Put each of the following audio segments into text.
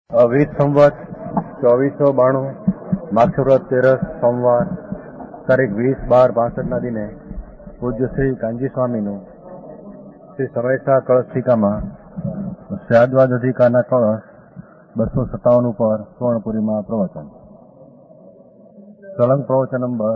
વિત સંવત 2492 માક્ષરવદ 13 સોમવાર તારીખ 20/12/65 દિને પૂજ્ય શ્રી કાંજી સ્વામીનું શ્રી સમયસા કળશ ટીકામાં શ્રાદ્ધવાદ અધિકારના કળશ 257 ઉપર સુવર્ણપુરીમાં પ્રવચન. સળંગ પ્રવચન નંબર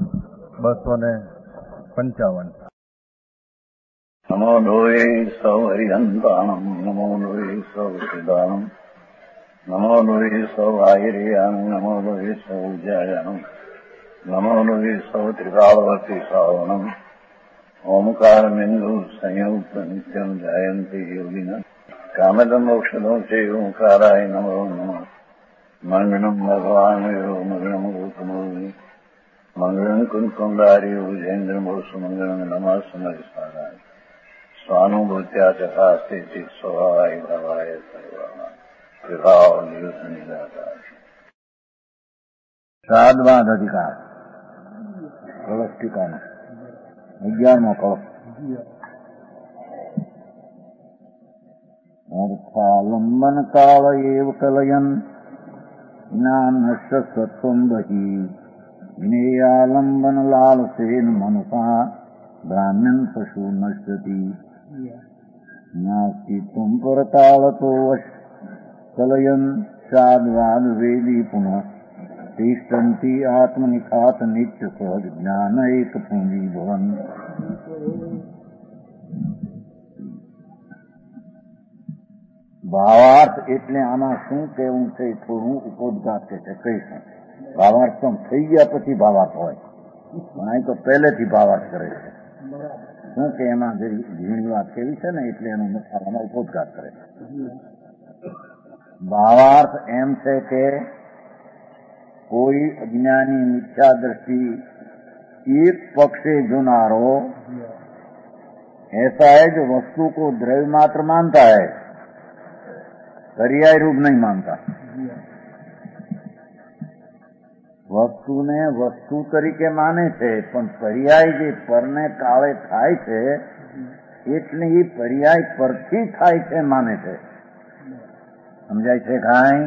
255. નમો લોહે સૌ હરિહંતાણમ, નમો લોહે સૌ સિદ્ધાણમ, નમો લોહે સૌ આયર્યાન, નમો લોહે સૌ જયાનમ, નમો લોહે સૌ ત્રિકાળવતી શ્રાવણમ, ઓમકારમિંદુ સંયુક્ત નિત્યમ જાયંતી યોગિના કામદમ ઔષધો છે ઓંકારાય નમો નમઃ. મંગળમ ભગવાન મંગળમ ગૌતમોની મંગળમ કુંકુંડારી વિજેન્દ્રમો સુમંગળમ નમઃ સમયસારાય સ્વાનુભૂત્યા ચકાસ્તે ચિત સ્વભાવાય ભાવાય સર્વાય વિભાવ નિયુત નિરાકાર. શ્રાદ્ધવાદ અધિકાર કળશ ટીકાનો 11મો કળશ. અર્થાલંબન કાળ એવ કલયન જ્ઞાનસ્ય સત્વં બહિ જ્ઞેયાલંબન લાલસેન મનસા બ્રાહ્મણ પશુ નશ્યતિ નાસ્તિ તુમ પરતાળતો વશ કલયન શ્રાદ્ધવાદ વેદી પુનઃ તિષ્ઠંતિ આત્મનિખાત નિત્ય સહજ જ્ઞાન એક પુંજી ભવન. ભાવાર્થ એટલે આમાં શું કહેવું છે થોડું ઉપોદ્ઘાત છે કહીશું. ભાવાર્થ તો થઈ ગયા પછી ભાવાર્થ હોય, પણ અહીં તો પહેલેથી ભાવાર્થ કરે છે. શું કે એમાં જે ઘણી વાત કેવી છે ને એટલે એનો આમાં ઉપોદ્ઘાત કરે છે. ભાવાર્થ એમ છે કે कोई अज्ञानी मिथ्या दृष्टि एक पक्ष से जुनारो ऐसा है जो वस्तु को द्रव्य मात्र मानता है, पर्याय रूप नहीं मानता. વસ્તુને વસ્તુ તરીકે માને છે, પણ પર્યાય જે પરને કાળે થાય છે એટલે એ પર્યાય પરથી થાય છે માને છે. સમજાય છે કાંઈ?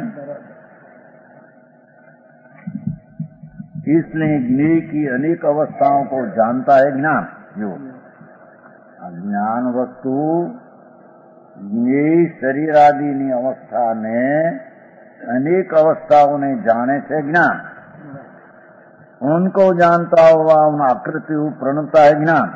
इसलिए ज्ञेय की अनेक अवस्थाओं को जानता है ज्ञान. जो ज्ञान वस्तु ज्ञेय शरीर आदि ની અવસ્થાને अनेक अवस्थाओं जाने से ज्ञान. उनको जानता हुआ उन आकृति प्रणता है ज्ञान.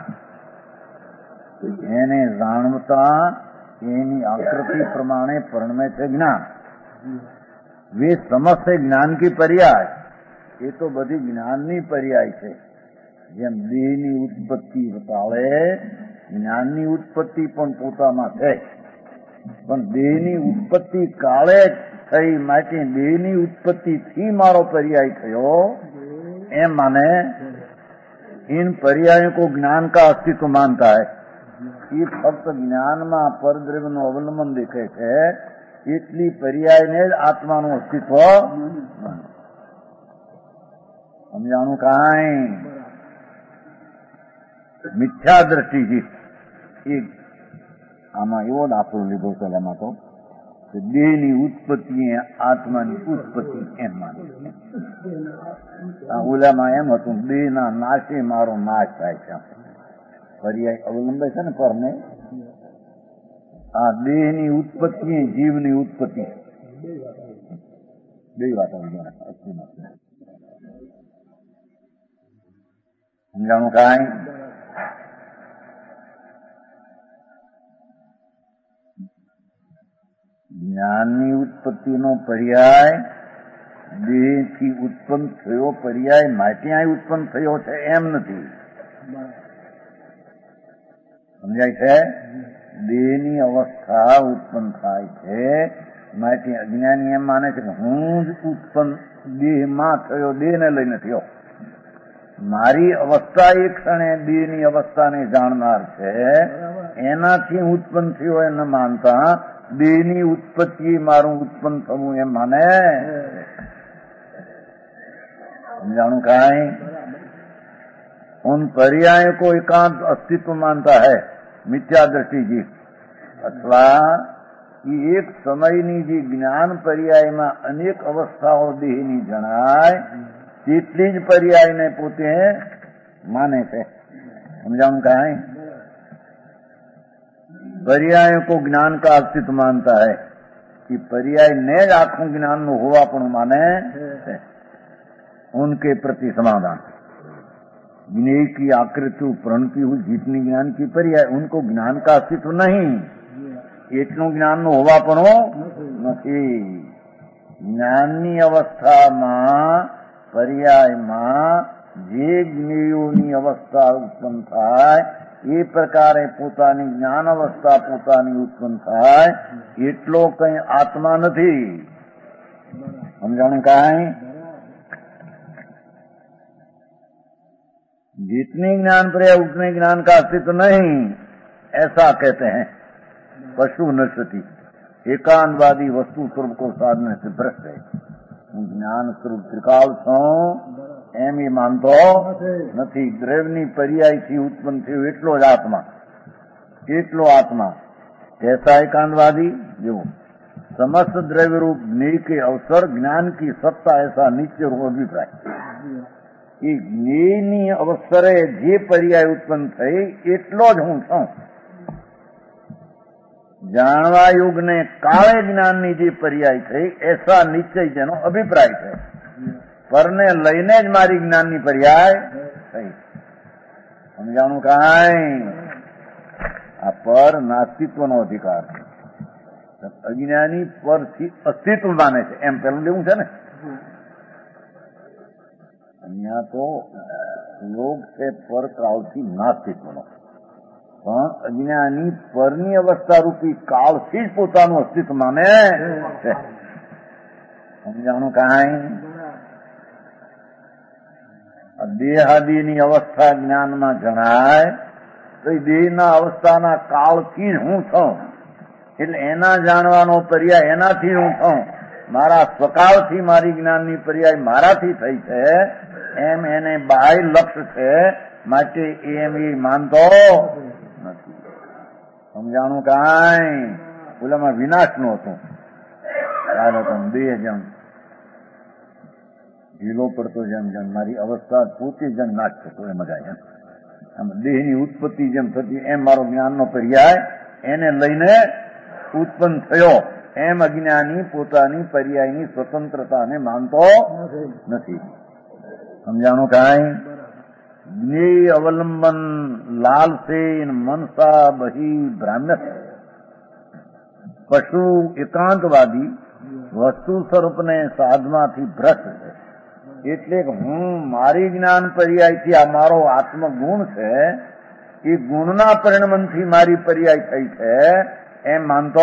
એને જાણતા એની આકૃતિ પ્રમાણે પરણમે છે જ્ઞાન. वे समस्त ज्ञान की पर्याय. એ તો બધી જ્ઞાનની પર્યાય છે. જેમ દેહની ઉત્પત્તિ બતાવે, જ્ઞાનની ઉત્પત્તિ પણ પોતામાં છે, પણ દેહની ઉત્પત્તિ કાળે થઈ માટે દેહની ઉત્પત્તિથી મારો પર્યાય થયો એમ માને. इन पर्यायों को ज्ञान का अस्तित्व मानता है. ये फक्त જ્ઞાનમાં પરદ્રવ્યનું અવલંબન દેખે છે, એટલી પર્યાયને જ આત્માનું અસ્તિત્વ માને. સમજાણું કાંઈ? મિથ્યા દ્રષ્ટિથી એક આમાં એવો દાખલો લીધો છે એમાં તો કે દેહની ઉત્પત્તિ આત્માની ઉત્પત્તિ એમ માને છે. ઓલામાં એમ હતું દેહના નાશે મારો નાશ થાય છે. પર્યાય અવલંબે છે ને પરને. આ દેહની ઉત્પત્તિ જીવની ઉત્પત્તિ બે વાત આવી. સમજાણું કાંઈ? જ્ઞાનની ઉત્પત્તિનો પર્યાય દેહથી ઉત્પન્ન થયો પર્યાય માટે અહીં ઉત્પન્ન થયો છે એમ નથી. સમજાય છે? દેહની અવસ્થા ઉત્પન્ન થાય છે માટે અજ્ઞાની એમ માને છે કે હું જ ઉત્પન્ન દેહમાં થયો, દેહને લઈને થયો. મારી અવસ્થા એ ક્ષણે દેહની અવસ્થાને જાણનાર છે, એનાથી ઉત્પન્ન થયો એમ ન માનતા દેહની ઉત્પત્તિ મારું ઉત્પન્ન થવું એમ માને. समझाणु काई? उन पर्यायों को एकांत अस्तित्व मानता है मिथ्या दृष्टि की, अथवा એ એક સમયની જે જ્ઞાન પર્યાયમાં અનેક અવસ્થાઓ દેહની જણાય તેટલી જ પર્યાયને પોતે माने थे। समझाऊं कहा है? पर्याय को ज्ञान का अस्तित्व मानता है कि पर्याय ने ज आखों ज्ञान नो होवा पण माने है। उनके प्रति समाधान ज्ञेय की आकृति प्रणति हुई जितनी ज्ञान की पर्याय उनको ज्ञान का अस्तित्व नहीं, एटलू ज्ञान नो होवा पण नहीं। ज्ञाननी अवस्था में पर्याय में જે જ્ઞેયોની અવસ્થા ઉત્પન્ન થાય એ પ્રકારે પોતાની જ્ઞાન અવસ્થા પોતાની ઉત્પન્ન થાય એટલો કઈ આત્મા નથી। સમજાણું કાંઈ? जितनी ज्ञान पर्याय उतने ज्ञान का अस्तित्व नहीं, ऐसा कहते हैं। पशु नश्यति एकांतवादी वस्तु स्वरूप को साधने से भ्रष्ट है। ज्ञान स्वरूप त्रिकाल छो એમ એ માનતો નથી। દ્રવ્યની પર્યાયથી ઉત્પન્ન થયું એટલો જ આત્મા, એટલો આત્મા। कैसा एकांतवादी? जो समस्त द्रव्य रूप ज्ञेय के अवसर ज्ञान की सत्ता ऐसा नित्य रूप अभिप्राय। ये ज्ञेयनी अवसरे जे पर्याय उत्पन्न થઈ એટલો જ હું છું। જાણવા યોગને કાળે જ્ઞાનની જે પર્યાય થઈ એસા નિશ્ચય જેનો અભિપ્રાય છે। પરને લઈને જ મારી જ્ઞાનની પર્યાય થઈ। સમજાણું કાંઈ? આ પર નાસ્તિત્વનો અધિકાર છે। અજ્ઞાની પરથી અસ્તિત્વ માને છે એમ પેલું લેવું છે ને। અહીંયા તો લોક છે પર કાળથી નાસ્તિત્વનો, પણ અજ્ઞાની પરની અવસ્થા રૂપી કાળથી જ પોતાનું અસ્તિત્વ માને છે। સમજાણું કાંઈ? દેહાદીની અવસ્થા જ્ઞાનમાં જણાય તો દેહના અવસ્થાના કાળથી જ હું છું, એટલે એના જાણવાનો પર્યાય એનાથી હું છું। મારા સ્વકાળથી મારી જ્ઞાનની પર્યાય મારાથી થઈ છે એમ એને બાહ્ય લક્ષ્ય છે, માટે એમ એ માનતો નથી। સમજાણું કાંઈ? ઓલામાં વિનાશનું હતું બે જણ ઢીલો પડતો જેમ જેમ મારી અવસ્થા પોતે જેમ નાશ થતો એમ જ આમ દેહની ઉત્પત્તિ જેમ થતી એમ મારો જ્ઞાનનો પર્યાય એને લઈને ઉત્પન્ન થયો એમ અજ્ઞાની પોતાની પર્યાયની સ્વતંત્રતાને માનતો નથી। સમજાણું કાંઈ? જ્ઞેય અવલંબન લાલ से मनसा बही भ्राम्य। पशु एकांतवादी वस्तु स्वरूपने साधनाથી ભ્રષ્ટ છે। એટલે હું મારી જ્ઞાન પર્યાયથી આ મારો આત્મગુણ છે એ ગુણના પરિણમનથી મારી પર્યાય થઈ છે એમ માનતો।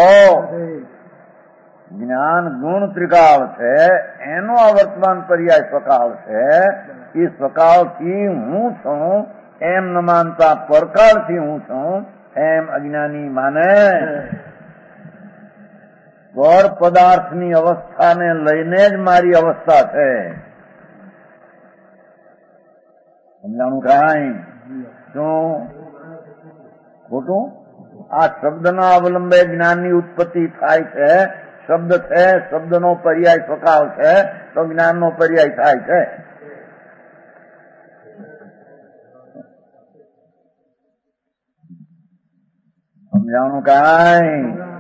જ્ઞાન ગુણ ત્રિકાળ છે, એનો આ વર્તમાન પર્યાય સ્વકાળ છે। એ સ્વકાળથી હું છું એમ ન માનતા પરકાળથી હું છું એમ અજ્ઞાની માને। પર પદાર્થની અવસ્થાને લઈને જ મારી અવસ્થા છે। સમજાણું કાંઈ? શું ખોટું? આ શબ્દના અવલંબે જ્ઞાનની ઉત્પત્તિ થાય છે। શબ્દ છે, શબ્દનો પર્યાય સ્વકાળ છે તો જ્ઞાનનો પર્યાય થાય છે। સમજાણું કાંઈ?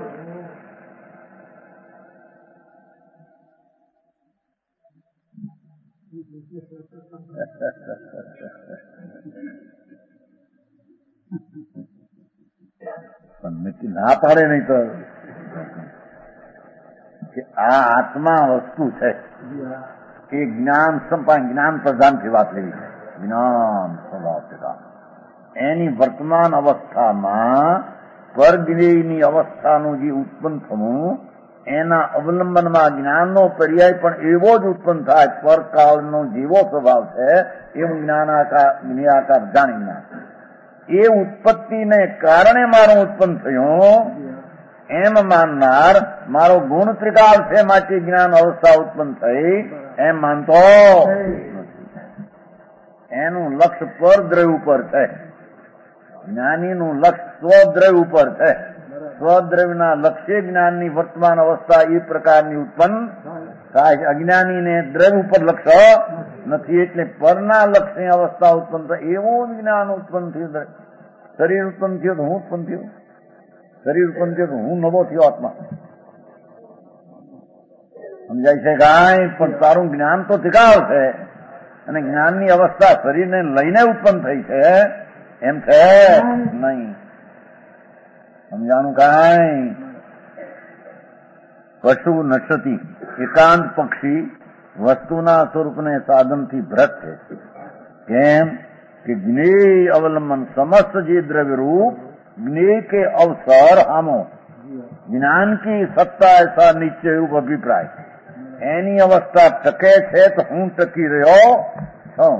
ના પાડે નહીં તો કે આ આત્મા વસ્તુ છે એ જ્ઞાન જ્ઞાન પ્રધાનથી વાત લેવી છે। જ્ઞાન સ્વભાવ પ્રધાન એની વર્તમાન અવસ્થામાં પરજ્ઞેયની અવસ્થાનું જે ઉત્પન્ન થવું એના અવલંબનમાં જ્ઞાનનો પર્યાય પણ એવો જ ઉત્પન્ન થાય। પરકાળનો જેવો સ્વભાવ છે એવું જ્ઞાનાકાર જાણી જ્ઞાન એ ઉત્પત્તિને કારણે મારું ઉત્પન્ન થયું એમ માનનાર મારો ગુણ ત્રિકાળ છે માટે જ્ઞાન અવસ્થા ઉત્પન્ન થઈ એમ માનતો એનું લક્ષ્ય પરદ્રવ્ય ઉપર છે। જ્ઞાનીનું લક્ષ્ય સ્વદ્રવ્ય ઉપર છે। સ્વદ્રવ્યના લક્ષ્ય જ્ઞાનની વર્તમાન અવસ્થા એ પ્રકારની ઉત્પન્ન થાય. અજ્ઞાનીને દ્રવ્ય ઉપર લક્ષ્ય નથી, એટલે પરના લક્ષ્યની અવસ્થા ઉત્પન્ન થાય. એવું જ્ઞાન ઉત્પન્ન થયું. શરીર ઉત્પન્ન થયું તો હું ઉત્પન્ન થયું, શરીર ઉત્પન્ન થયું તો હું નવો થયો આત્મા. સમજાય છે કાંઈ? પણ તારું જ્ઞાન તો ટીકાવ છે, અને જ્ઞાનની અવસ્થા શરીરને લઈને ઉત્પન્ન થઈ છે એમ છે નહીં. સમજાણું કાંઈ? પશુ નશતી એકાંત પક્ષી વસ્તુના સ્વરૂપને સાધનથી ભ્રષ્ટ છે. કેમ કે જ્ઞેય અવલંબન समस्त જે દ્રવ્ય रूप ज्ञेय के अवसर हमो ज्ञान की सत्ता ऐसा निश्चय रूप अभिप्राय એની અવસ્થા ટકે છે તો હું ટકી રહ્યો છું.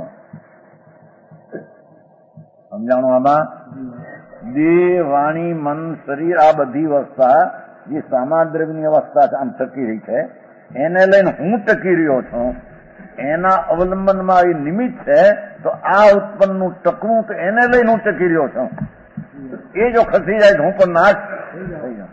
સમજાણું? આમાં દેહ, વાણી, મન, શરીર આ બધી અવસ્થા જે સામાદ્રવ્યની અવસ્થા આમ ટકી રહી છે એને લઈને હું ટકી રહ્યો છું. એના અવલંબનમાં એ નિમિત્ત છે તો આ ઉત્પન્નનું ટકવું તો એને લઈને હું ટકી રહ્યો છું. એ જો ખસી જાય તો હું પણ નાશ થઈ જાઉં.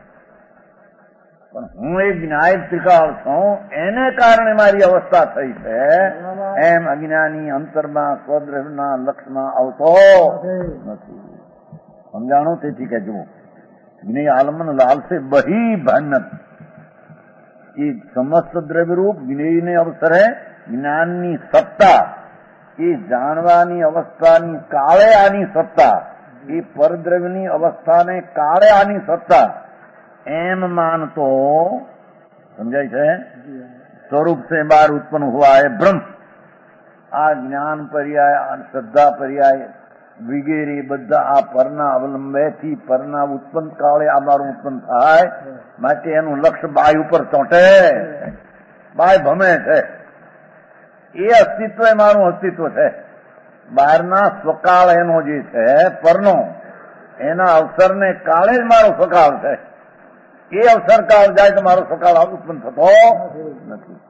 પણ હું એક જ્ઞાય ત્રિકાળ છું, એને કારણે મારી અવસ્થા થઈ છે. એમ અજ્ઞાની અંતરમાં સ્વદ્રવ્યના લક્ષમાં આવતો નથી. સમજાણું? તેથી કે જુઓ, જ્ઞેય આલમન લાલ से बही भनत એ સમસ્ત દ્રવ્ય રૂપ જ્ઞેયને અવસરે જ્ઞાનની સત્તા, એ જાણવાની અવસ્થાની કાળે આની સત્તા, એ પરદ્રવ્યની અવસ્થાને કાળે આની સત્તા એમ માનતો. સમજાય છે? સ્વરૂપ से बाहर उत्पन्न हुआ है ब्रह्म. આ જ્ઞાન પર્યાય, શ્રદ્ધા પર્યાય વગેરે બધા આ પરના અવલંબેથી પરના ઉત્પન્ન કાળે આ મારું ઉત્પન્ન થાય. માટે એનું લક્ષ્ય બાય ઉપર ચોંટે, બાય ભમે છે. એ અસ્તિત્વ એ મારું અસ્તિત્વ છે. બહારના સ્વકાળ એનો જે છે પરનો, એના અવસરને કાળે જ મારો સ્વકાળ છે. એ અવસર કાળ જાય તો મારો સ્વકાળ ઉત્પન્ન થતો નથી.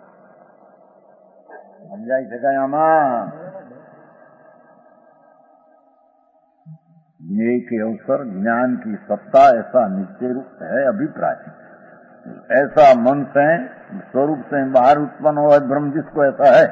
સમજાય શકાય? આમાં ज्ञेय के अवसर ज्ञान की सत्ता ऐसा निश्चय रूप है अभिप्राय. ऐसा मन से स्वरूप से बाहर उत्पन्न हुआ ब्रह्म जिसको ऐसा है,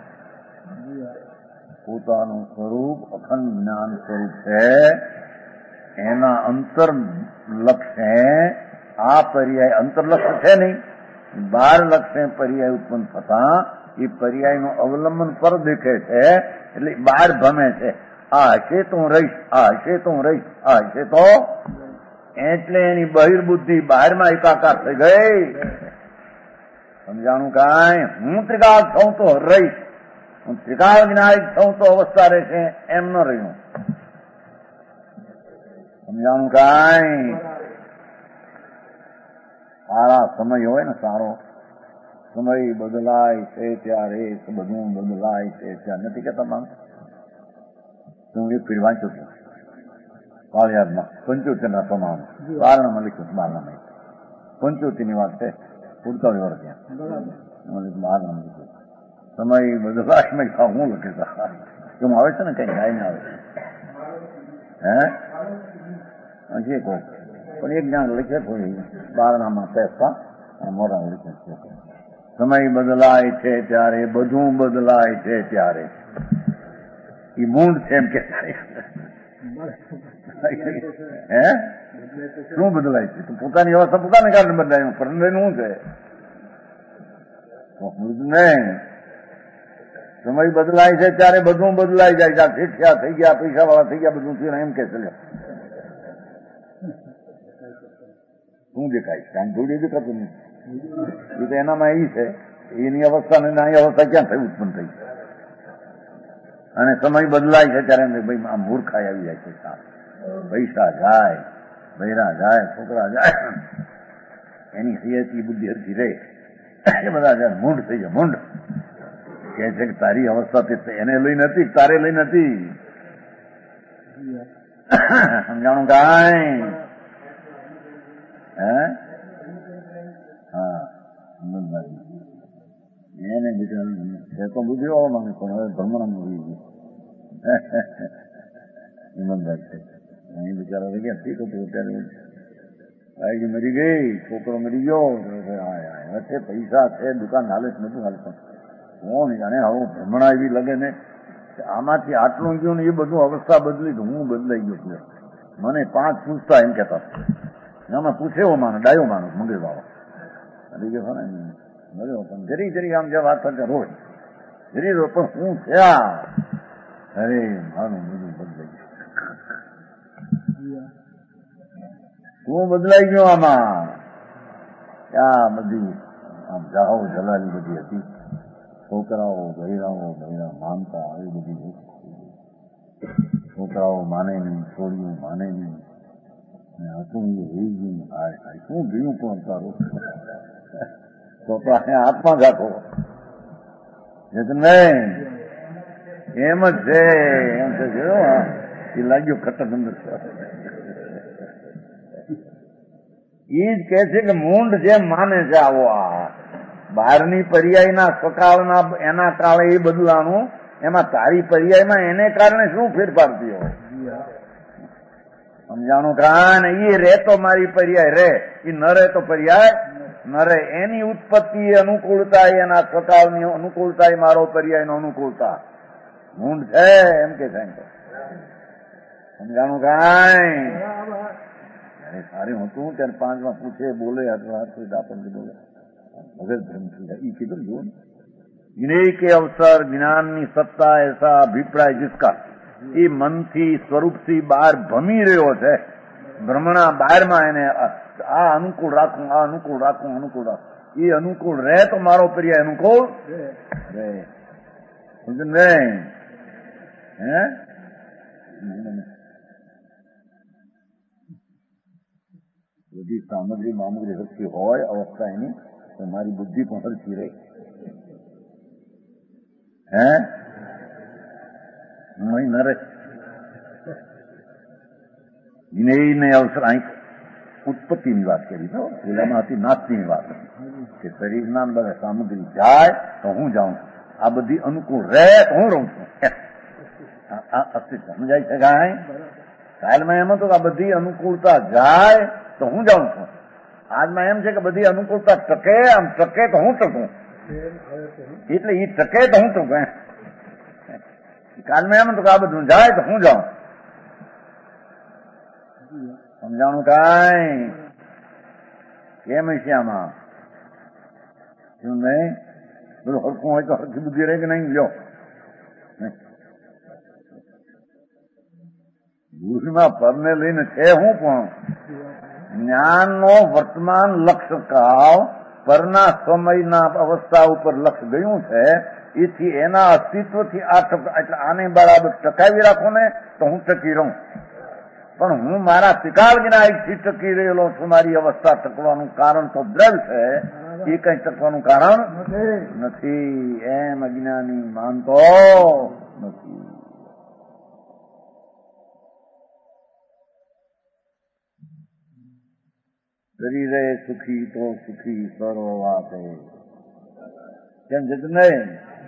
પોતાનું સ્વરૂપ અખંડ જ્ઞાન સ્વરૂપ છે. એના અંતર લક્ષ્ય આ પર્યાય અંતરલક્ષ્ય છે નહીં, બાર લક્ષ્ય પર્યાય ઉત્પન્ન થતા એ પર્યાયનું અવલંબન પર દેખે છે. એટલે બહાર ભમે છે. આ હશે તો હું રહીશ, આ હશે તો હું રહીશ, આ હશે તો. એટલે એની બહિર્બુદ્ધિ બહારમાં એકાકાર થઈ ગઈ. સમજાણું કાંઈ? હું ત્રિકાળ છું તો રહીશ, હું ત્રિકાળ જ્ઞાયક છું તો અવસ્થા રહેશે એમ ન રહ્યું. સમજાણું કાંઈ? સારા સમય હોય ને, સારો સમય બદલાય છે ત્યારે બધું બદલાય છે ત્યારે નથી કેતા માન. હું એક ફીર વાંચું છું કાળિયાદમાં 75 પ્રમાણ બારણામાં લખ્યું છે. બારણામાં 75ની વાત છે, પૂરતા વર્ષ ત્યાં બારણામાં લખ્યું. સમય બદલાય હું લખે એમ આવે છે ને, કઈ ગાય ને આવે હે કહો. પણ એક જ્ઞાન લખે થોડી બારણામાં પેસતા મોડા લખે છે. સમય બદલાય છે ત્યારે બધું બદલાય છે ત્યારે. એ મૂળ છે એમ કે હે શું બદલાય છે? પોતાની અવસ્થા પોતાને કારણે બદલાય. પરણેલું શું છે? નહીં. સમય બદલાય છે ત્યારે બધું બદલાઈ જાય છે. શિક્ષા થઈ ગયા, પૈસા વાળા થઈ ગયા, બધું થયું એમ કે છે. શું દેખાય? કાંઈ જોડી દેખાતું નહીં. એ તો એનામાં એ છે, એની અવસ્થા ને નાની અવસ્થા ક્યાં થઈ ઉત્પન્ન થઈ. અને સમય બદલાય છે ત્યારે ભાઈ આ મૂર્ખાઈ આવી જાય છે. પૈસા જાય, બૈરા જાય, છોકરા જાય, એની સિયાતી બુદ્ધિ હરકી રહે. એ બધા જાય મૂંઢ થઈ જાય. મૂંઢ કે છે કે તારી અવસ્થા એને લઈ નથી, તારે લઈ નથી. સમજાણું કાંઈ? હે હા એને બીજા તો બુદ્ધિ વાળો માંગે પણ હવે ભ્રમણ ઈમાનદાર છે. અહીં બિચારા ગયા ઠીક હતું ત્યારે બાઈડી મરી ગઈ, છોકરો મરી ગયો, વચ્ચે પૈસા છે, દુકાન હાલે જ નથી હાલતું. કોણ જાણે હવે ભ્રમણા એવી લગે ને આમાંથી આટલું ગયું ને એ બધું અવસ્થા બદલી તો હું બદલાઈ ગયો છું. મને 5 પૂછતા એમ કેતા આમાં પૂછેવો માનો ડાયો માનો મંગળ બાબા મળ્યો પણ જરી આમ જે વાત થશે રોજ જરી રો પણ હું થયા અરે મારું બધું બદલાઈ ગયું. શું બદલાઈ ગયો આમાં? આ બધી આમ જાહો જલાલી બધી હતી. છોકરાઓ બૈરાઓ માનતા આવી બધી છોકરાઓ માને નહીં, છોડીઓ માને નહીં. હતું શું ગયું પણ તારું તો હાથમાં રાખો નહીં એમ જ છે. એમ છે એ લાગ્યું ખટક અંદર એ જ કે છે કે મૂંડ જેમ માને છે આવો આ બહારની પર્યાયના સકાળના એના કાળે એ બદલાનું, એમાં તારી પર્યાયમાં એને કારણે શું ફેરફાર થયો સમજાણું? કારણ એ રે તો મારી પર્યાય રે, એ ન રે તો પર્યાય ન રે. એની ઉત્પત્તિ અનુકૂળતા, એના સકાળની અનુકૂળતા, એ મારો પર્યાયનો અનુકૂળતા. મૂંડ છે એમ કે છે સમજાણું? કાંઈ સારી હતું ત્યારે 5માં પૂછે બોલે આપણને બોલે मगर धर्म ये किधर जो विनय के अवसर ज्ञान ની સત્તા ऐसा અભિપ્રાય जिसका એ મનથી સ્વરૂપથી બહાર ભમી રહ્યો છે. ભ્રમણા બહારમાં એને આ અનુકૂળ રાખું, આ અનુકૂળ રાખું, અનુકૂળ રાખું. એ અનુકૂળ રહે તો મારો પર્યાય અનુકૂળ રહે. સમજ નહીં? હે બધી સામગ્રી મામગ્રી હરખી હોય અવસ્થા એની તો મારી બુદ્ધિ પણ હરખી રહે. હે નહીં ન રહે. વિનયને અવસર અહીં ઉત્પત્તિની વાત કરી તો પેલામાં હતી નાસ્તીની વાત કે શરીરના બધા સામગ્રી જાય તો હું જાઉં છું, આ બધી અનુકૂળ રહે તો હું રહું છું. સમજાય છે કાંઈ? કાલમાં એમ હતું કે આ બધી અનુકૂળતા જાય તો હું જાઉં છું. આજમાં એમ છે કે બધી અનુકૂળતા ટકે, આમ ટકે તો હું ટકું, એટલે એ ટકે તો હું ટકું. કાલમાં એમ હતું કે આ બધું જાય તો હું જાઉં. સમજાણું કાંઈ? કેમ છે આમાં? શું નહીં? બધું હરખું હોય તો હરખી બુદ્ધિ રહે કે નહીં? લ્યો બુદ્ધિમાં પરને લઈને છે હું પણ જ્ઞાનનો વર્તમાન લક્ષ્ય કાળ પરના સમયના અવસ્થા ઉપર લક્ષ્ય ગયું છે. એથી એના અસ્તિત્વથી આ એટલે આને બરાબર ટકાવી રાખો ને તો હું ટકી રહું. પણ હું મારા ત્રિકાળ જ્ઞાનથી ટકી રહેલો છું. મારી અવસ્થા ટકવાનું કારણ તો દ્રવ્ય છે, એ કઈ ટકવાનું કારણ નથી. એમ અજ્ઞાની માનતો નથી. શરીરે સુખી તો સુખી સર્વ વાત કેમ છે નહીં?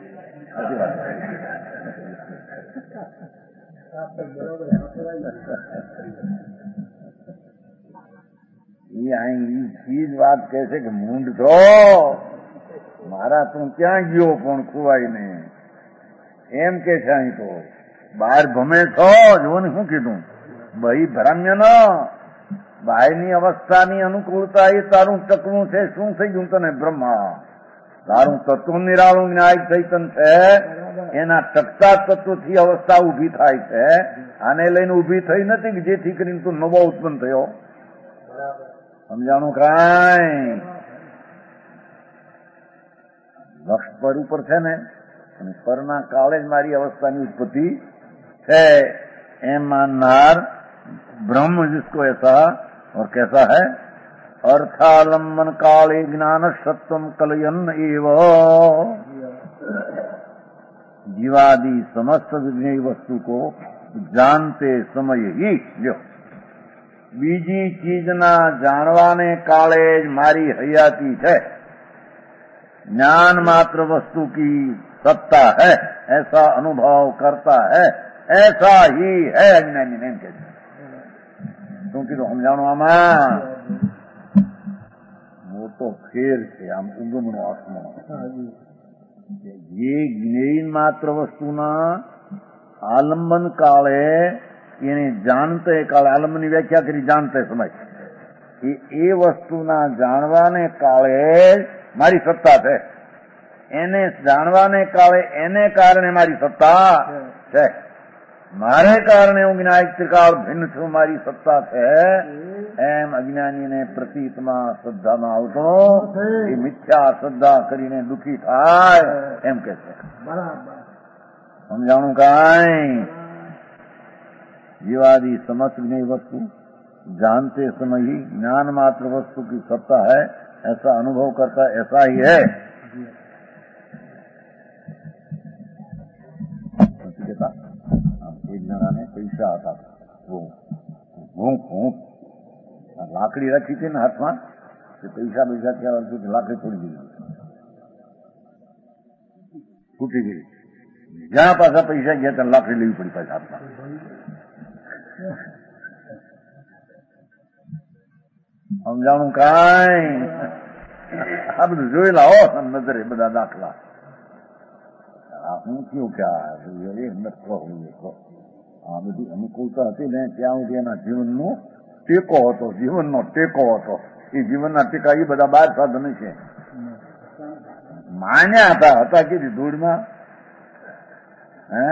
એ જ વાત કહે છે કે મૂંડ છો મારા, તું ક્યાં ગયો પણ ખુવાઈને એમ કે છે. અહીં તો બહાર ભમે છો જો ને શું કીધું ભાઈ ભ્રામ્ય ન બહારની અવસ્થાની અનુકૂળતા એ તારું ટકવું છે. શું થઈ ગયું તને? બ્રહ્મા તારું તત્વ નિરાળું ન્યાય ચૈતન છે, એના ટકતા તત્વથી અવસ્થા ઉભી થાય છે. આને લઈને ઉભી થઈ નથી કે જેથી કરીને તું નવો ઉત્પન્ન થયો. સમજાણું કાંઈ? લક્ષ પર ઉપર છે ને, અને પરના કાળે જ મારી અવસ્થાની ઉત્પત્તિ છે. એમ માનનાર ब्रह्म जिसको ऐसा और कैसा है अर्थालंबन काले ज्ञान सत्वम कलयन एव जीवादि समस्त विज्ञेय वस्तु को जानते समय ही લ્યો બીજી ચીજના જાણવાને કાળે જ મારી હયાતી છે. ज्ञान मात्र वस्तु की सत्ता है, ऐसा अनुभव करता है, ऐसा ही है अज्ञानी. नहीं कहते શું કીધું? સમજાણું આમાં? મોટો ફેર છે, આમ ઉગમનો આત્મનો. જે જ્ઞેય માત્ર વસ્તુના આલંબન કાળે એને જાણતે કાળે, આલંબનની વ્યાખ્યા કરી જાણતે સમય, એ વસ્તુના જાણવાને કાળે મારી સત્તા છે, એને જાણવાને કાળે એને કારણે મારી સત્તા છે. મારે કારણે હું જ્ઞાયક ત્રિકાળ ભિન્ન છું, મારી સત્તા છે, એમ અજ્ઞાનીને પ્રતીતમાં શ્રદ્ધામાં આવતો એ મિથ્યા શ્રદ્ધા કરીને દુઃખી થાય એમ કે છે. સમજાણું કાંઈ? जीवादि समस्त ज्ञेय वस्तु जानते समय ही ज्ञान मात्र वस्तु की सत्ता है, ऐसा अनुभव करता ऐसा ही है. एक जना ने पैसा आता, वो घूंक घूंक लाकड़ी रखी थी ना हाथ में, तो पैसा पैसा क्या लाकड़ी तोड़ी दी, टूटी गई. जहां पासा पैसा गया तो लाकड़ी लेवी पड़ी पास हाथ में. સમજાણું કાંઈ? આ બધું જોયેલા હો નજરે બધા દાખલા. હું થયું કે આ બધી અનુકૂળતા હતી ને ત્યાં સુધી એના જીવનનો ટેકો હતો, જીવનનો ટેકો હતો. એ જીવનના ટેકા એ બધા 12 સાધન છે. માન્યા હતા કીધી ધૂળમાં. હે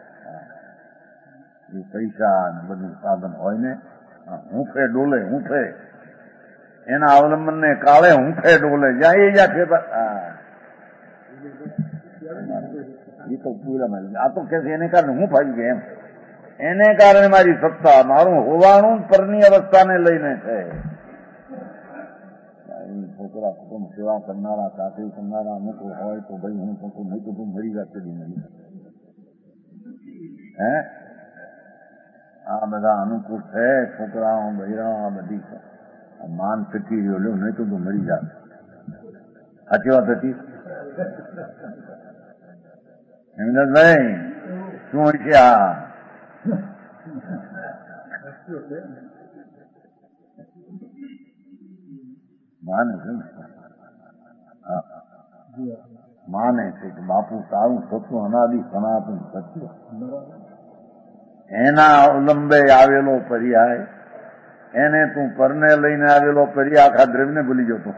એ પૈસા ને બધું સાધન હોય ને, હૂંફે ડોલે, હૂંફે એના અવલંબન ને કાળે હૂંફે ડોલે, જ્યાં એ જ્યાં ફેર. એ તો પૂરામાં આ તો કે એને કારણે હું ફાવી ગયો એમ, એને કારણે મારી સત્તા, મારું હોવાનું પરની અવસ્થાને લઈને છે. છોકરા કુટુંબ સેવા કરનારા, ચાકરી કરનારા અમુક હોય તો ભાઈ હું તો નહીં તો તું મરી ગયા કદી નહીં. હે આ બધા અનુકૂળ છે, છોકરાઓ બૈરા બધી માન ટકી રહ્યો લ્યો, નહીં તો તું મરી જા. સાચી વાત હતી? હેમદાસભાઈ શું હોય છે આ? માને છે, માને છે કે બાપુ તારું સત્વ અનાદિ સનાતન સત્ય, એના અવલંબે આવેલો પર્યાય, એને તું પરને લઈને આવેલો પર્યાય આખા દ્રવ્યને ભૂલી જતો.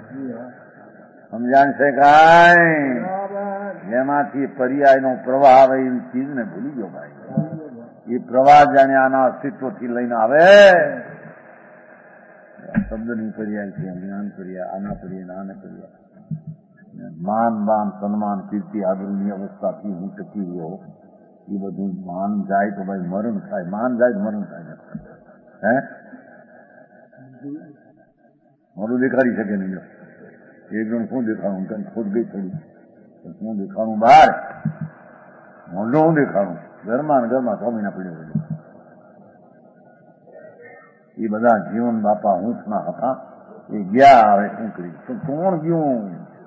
સમજાણ છે કાંઈ? જેમાંથી પર્યાયનો પ્રવાહ આવે એવી ચીજને ભૂલી ગયો ભાઈ. એ પ્રવાહ જાણે આના અસ્તિત્વથી લઈને આવે. શબ્દની પર્યાય છે, જ્ઞાન પર્યાય, આના પર્યાય, આને પર્યાય. માન બાન સન્માન કીર્તિ આદરની અવસ્થાથી હું ટકી રહ્યો, એ બધું માન જાય તો ભાઈ મરણ થાય, માન જાય મરણ થાય. હે મારું દેખાડી શકે નહીં. એક જણ શું દેખાડું, કઈ ખોટ ગઈ થોડી, શું દેખાડું બહાર, મોઢું હું દેખાડું, ઘરમાં ને ઘરમાં 6 મહિના પડ્યો. એ બધા જીવન બાપા હૂંફના હતા, એ ગયા. હવે શું કરી? તો કોણ ગયું?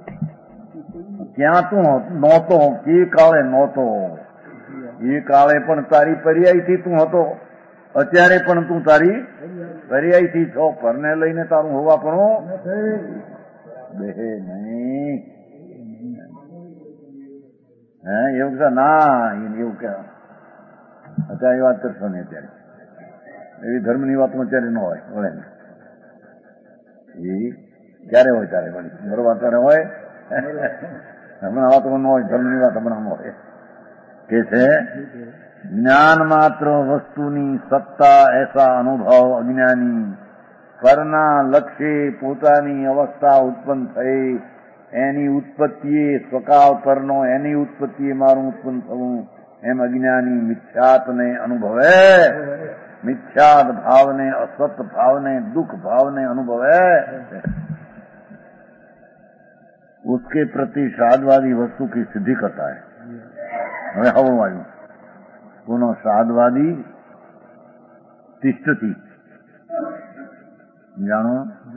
ક્યાં તું નહોતો? કે કાળે નહોતો? એ કાળે પણ તારી પર્યાયથી તું હતો, અત્યારે પણ તું તારી પર્યાયથી છો. પરને લઈને તારું હોવા પણ બે નહીં. હે એવું કે ના, એવું કે અત્યારે એ વાત કરશો ને, અત્યારે એવી ધર્મની વાતમાં અત્યારે ન હોય. વળે એ ક્યારે હોય ત્યારે વળી બરોબર ત્યારે હોય. હમણાં વાતમાં ન હોય, ધર્મની વાત હમણાં ન હોય. કે છે જ્ઞાન માત્ર વસ્તુની સત્તા એસા અનુભવ અજ્ઞાની, પરના લક્ષ્ય પોતાની અવસ્થા ઉત્પન્ન થઈ, એની ઉત્પત્તિએ સ્વકાળ પરનો, એની ઉત્પત્તિએ મારું ઉત્પન્ન થવું, એમ અજ્ઞાની મિથ્યાત્વને અનુભવે, મિથ્યાત ભાવને, અસત ભાવને, દુઃખ ભાવને अनुभवे, उसके प्रति श्राद्धवादी वस्तु की सिद्धि करता है. હવે હવું આવ્યું પુનઃ શ્રાद्धવાદી તિષ્ઠતી. જાણો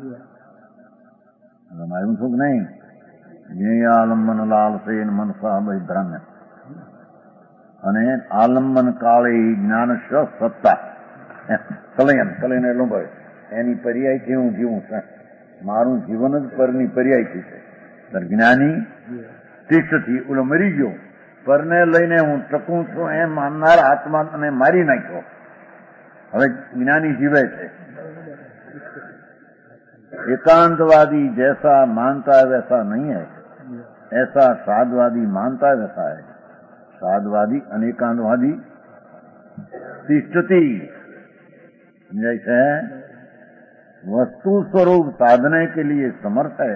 આવ્યું છું કે નહીં? જ્ઞેય આલંબન લાલસેન મનસા વૈધ્રામ્ય, અને આલંબન કાળે જ્ઞાન સત્તા કલયન, કલયન એટલું ભાઈ એની પર્યાયથી હું જીવું છું. મારું જીવન જ પરની પર્યાયથી છે. જ્ઞાની તિષ્ઠથી ઓલો મરી ગયો, પરને લઈને હું ટકું છું એમ માનનાર આત્માને મારી નાખ્યો. હવે જ્ઞાની જીવે છે. एकांतवादी जैसा मानता है वैसा नहीं है, ऐसा साधवादी मानता है वैसा है. साधवादी अनेकांतवादी तिष्ठति जैसे वस्तु स्वरूप साधने के लिए समर्थ है.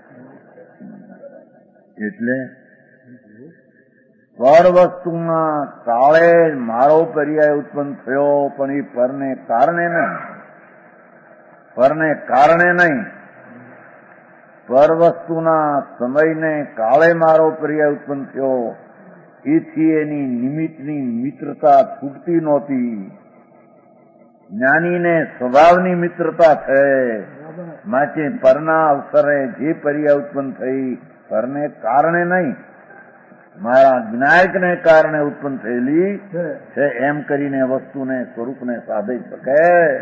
એટલે પર વસ્તુમાં કાળે મારો પર્યાય ઉત્પન્ન થયો, પણ એ પરને કારણે નહીં, પર વસ્તુના સમયને કાળે મારો પર્યાય ઉત્પન્ન થયો, એથી એની નિમિત્તની મિત્રતા છૂટતી નહોતી. જ્ઞાનીને સ્વભાવની મિત્રતા છે, માટે પરના અવસરે જે પર્યાય ઉત્પન્ન થઈ પરને કારણે નહીં, મારા જ્ઞાયકને કારણે ઉત્પન્ન થયેલી છે એમ કરીને વસ્તુને સ્વરૂપને સાધી શકે.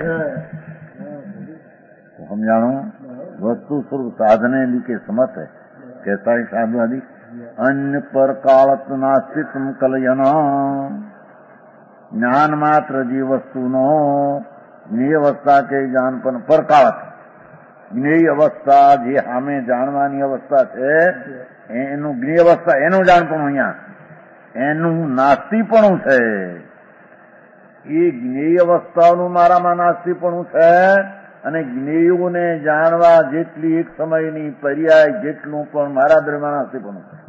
સમજાણું? વસ્તુ સ્વરૂપ સાધने के समर्थ है. कैसा है साधवादी? अन्य पर कालत नास्तित्व कलयना ज्ञान मात्र जी वस्तुनो જ્ઞેય અવસ્થા કે જાણપણ પરકાળત. જ્ઞેય અવસ્થા જે સામે જાણવાની અવસ્થા છે એનું જ્ઞેય અવસ્થા, એનું જાણપણું અહીંયા એનું નાસ્તિપણું છે. એ જ્ઞેય અવસ્થાનું મારામાં નાસ્તિપણું છે, અને જ્ઞેયોને જાણવા જેટલી એક સમયની પર્યાય જેટલું પણ મારા દરમિયાન નાસ્તિપણું છે.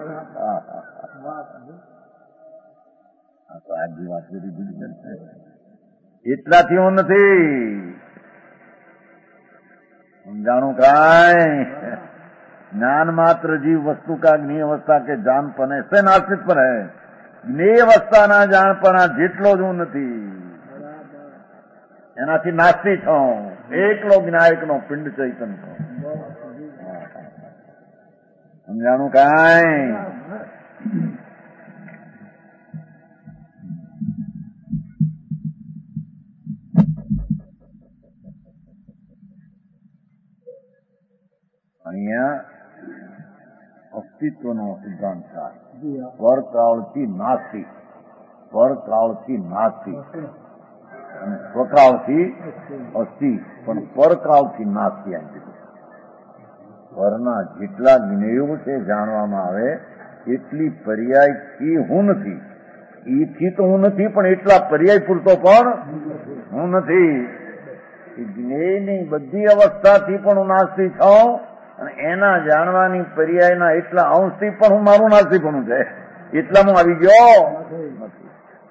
આજની વાત એટલાથી હું નથી સમજાણું. કાંઈ ज्ञान मात्र जीव वस्तु का ज्ञेय अवस्था के जानपण से नास्तिक पर है. જ્ઞેય અવસ્થાના જાણપણા જેટલો જ હું નથી, એનાથી નાસ્તી છું. એકલો જ્ઞાયકનો પિંડ ચૈતન છું. સમજાણું? કાંઈ અહીંયા અસ્તિત્વનો સિદ્ધાંત થાય. પરકાળથી નાસ્તિ, પરકાળથી નાસ્તિ અને સ્વકાળથી અસ્તિ, પણ પરકાળથી નાસ્તિ. પરના જેટલા જ્ઞેયો છે જાણવામાં આવે એટલી પર્યાયથી હું નથી. એથી તો હું નથી, પણ એટલા પર્યાય પૂરતો પણ હું નથી. જ્ઞેયની બધી અવસ્થાથી પણ હું નાસ્તી છું, અને એના જાણવાની પર્યાયના એટલા અંશથી પણ હું મારું નાસ્તિપણું છે. એટલામાં આવી ગયો નથી.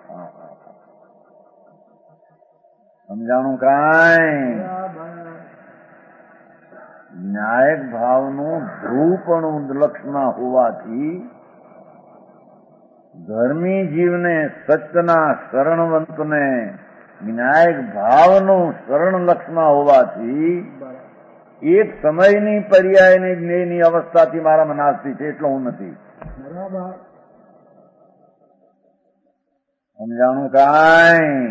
સમજાણું? કાંઈ ન્યાયક ભાવનું ધ્રુવપણું લક્ષમાં હોવાથી ધર્મી જીવને સત્યના શરણવંતને ન્યાયક ભાવનું શરણ લક્ષમાં હોવાથી એક સમયની પર્યાયની જ્ઞેયની અવસ્થાથી મારામાં નાસ્તી છે, એટલો હું નથી. સમજાણું? કાંઈ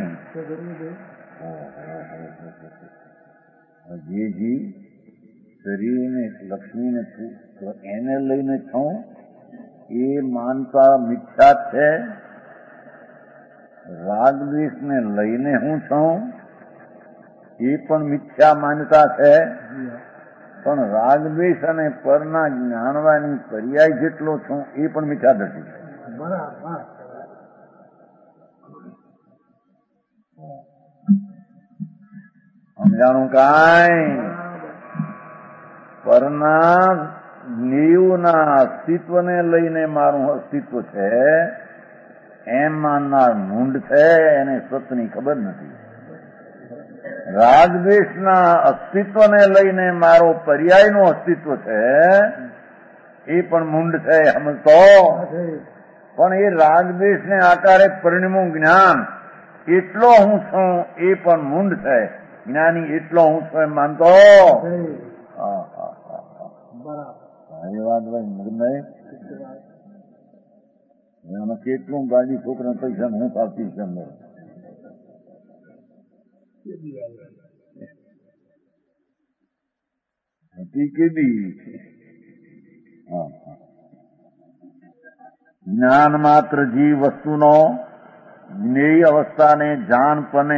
જે જીવ શરીરને લક્ષ્મીને એને લઈને છું એ માનતા મિથ્યા છે. રાગદ્વેષને લઈને હું છું એ પણ મિથ્યા માન્યતા છે. પણ રાગદ્વેષ અને પરના જાણવાની પર્યાય જેટલો છું એ પણ મિથ્યા દ્રષ્ટિ છે. સમજાણું? કાંઈ પરના જ્ઞેયોના અસ્તિત્વને લઈને મારું અસ્તિત્વ છે એમ માનનાર મૂંઢ છે, એને સત્યની ખબર નથી. રાગદ્વેષના અસ્તિત્વને લઈને મારો પર્યાયનું અસ્તિત્વ છે એ પણ મૂંઢ છે, સમજતો. પણ એ રાગદ્વેષને આકારે પરિણમું જ્ઞાન એટલો હું છું એ પણ મૂંઢ છે. જ્ઞાની એટલો હું છું એમ માનતો. એ વાત ભાઈ મગનભાઈ, આમાં કેટલું ગાડી છોકરા પૈસા હું આપતી છે. હતી કેદી જ્ઞાન માત્ર જીવ વસ્તુનો જ્ઞેય અવસ્થાને જાણપને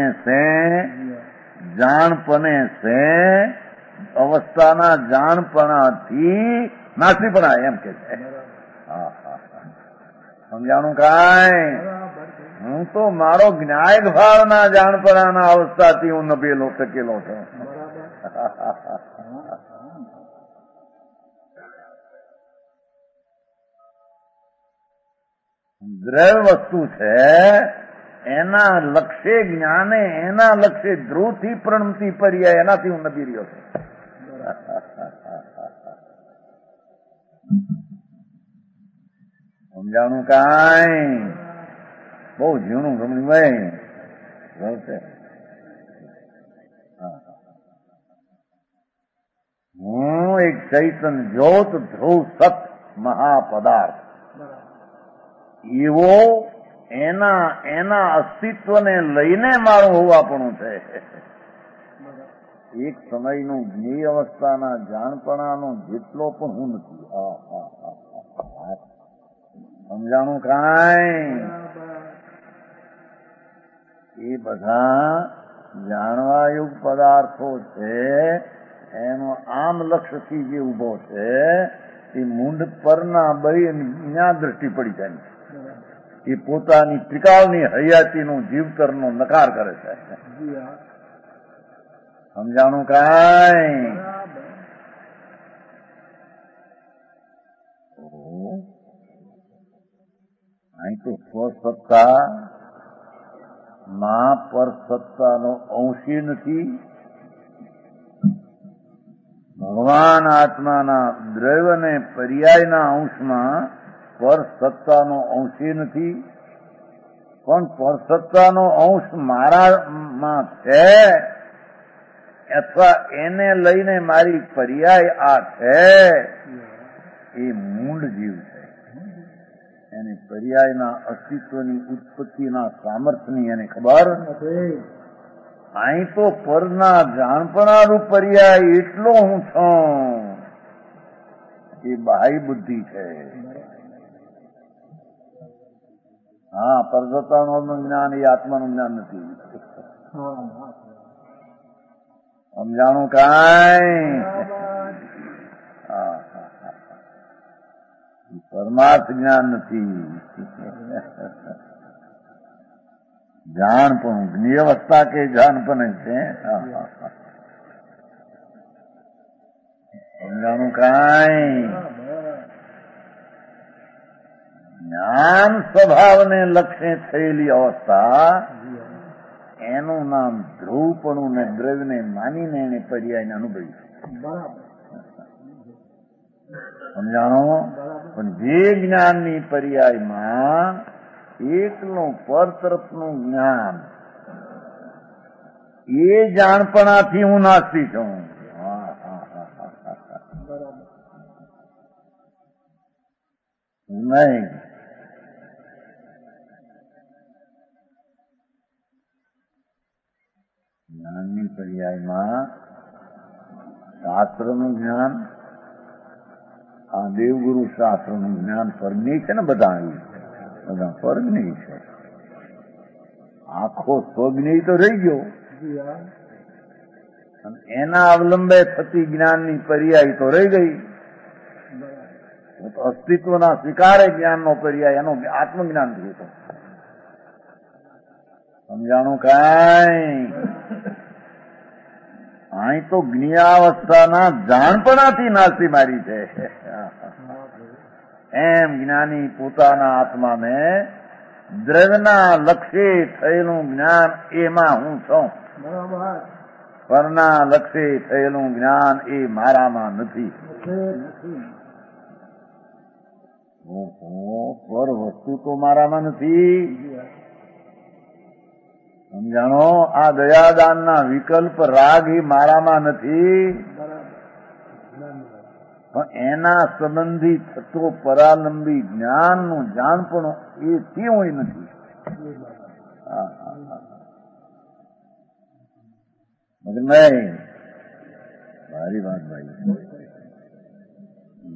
સે અવસ્થાના જાણપણાથી નાસીપણા એમ કે છે. સમજાણું કાંઈ? હું તો મારો જ્ઞાયક ભાવના જાણપણાના અવસ્થાથી હું નભેલો ટકેલો છું. દ્રવ્ય વસ્તુ છે એના લક્ષ્ય જ્ઞાને એના લક્ષ્ય ધ્રુવથી પ્રણમતી પર્યાય એનાથી હું નભી રહ્યો છું. સમજાણું કાંઈ? બહુ ઝીણું સમજવાય. હું એક ચૈતન જ્યોત ધ્રુવ સત મહાપદાર્થ એવો એના અસ્તિત્વને લઈને મારું હોવાપણું છે. એક સમયનું જ્ઞેય અવસ્થાના જાણપણાનો જેટલો પણ હું નથી. સમજાણું કાંઈ? એ બધા જાણવાયુગ પદાર્થો છે એનો આમ લક્ષ્યથી જે ઉભો છે એ મૂંડ પરના બળી જ્ઞાન દ્રષ્ટિ પડી જાય. એ પોતાની ત્રિકાળની હયાતીનું જીવતરનો નકાર કરે છે. સમજાણું કાંઈ? અહીં તો સ્વસત્તા માં પર સત્તાનો અંશી નથી. ભગવાન આત્માના દ્રવ્ય અને પર્યાયના અંશમાં પર સત્તાનો અંશી નથી. પણ પરસત્તાનો અંશ મારામાં છે અથવા એને લઈને મારી પર્યાય આ છે એ મૂળ જીવ છે. એને પર્યાયના અસ્તિત્વની ઉત્પત્તિના સામર્થ્યની એને ખબર નથી. અહીં તો પરના જાણપણાનું પર્યાય એટલો હું છું એ બાહ્ય બુદ્ધિ છે. હા, પરસત્તાનું જ્ઞાન એ આત્માનું જ્ઞાન નથી. સમજાણું કાંઈ? પરમાર્થ જ્ઞાન નથી. જાણપણું જ્ઞેય અવસ્થા કે જાણપણ છે. સમજાણું કાંઈ? જ્ઞાન સ્વભાવને લક્ષ્ય થયેલી અવસ્થા એનું નામ ધ્રુવપણું ને દ્રવ્યને માનીને એને પર્યાયને અનુભવી. સમજાણો? પણ જે જ્ઞાનની પર્યાયમાં એકલું પર તરફનું જ્ઞાન એ જાણપણાથી હું નાસ્તી છું. નહીં જ્ઞાનની પર્યાયમાં શાસ્ત્રનું જ્ઞાન આ દેવગુરુ શાસ્ત્રનું જ્ઞાન ફરજની છે ને બધા ફરજની છે. આખો સ્વજ્ઞેય તો રહી ગયો અને એના અવલંબે થતી જ્ઞાનની પર્યાય તો રહી ગઈ. તો અસ્તિત્વના સ્વીકારે જ્ઞાનનો પર્યાય એનો આત્મજ્ઞાન થયું. સમજાણું કાંઈ? અહીં તો જ્ઞેયાવસ્થાના જાણપણાથી નાસી મારી છે. એમ જ્ઞાની પોતાના આત્માને દ્રવ્યના લક્ષ્ય થયેલું જ્ઞાન એમાં હું છું. પરના લક્ષ્ય થયેલું જ્ઞાન એ મારામાં નથી. પર વસ્તુ તો મારામાં નથી. સમજાણો? આ દયાદાનના વિકલ્પ રાગ એ મારામાં નથી. પણ એના સંબંધી થતો પરાલંબી જ્ઞાનનું જાણપણું એ તેવું નથી. નહીં મારી વાત ભાઈ.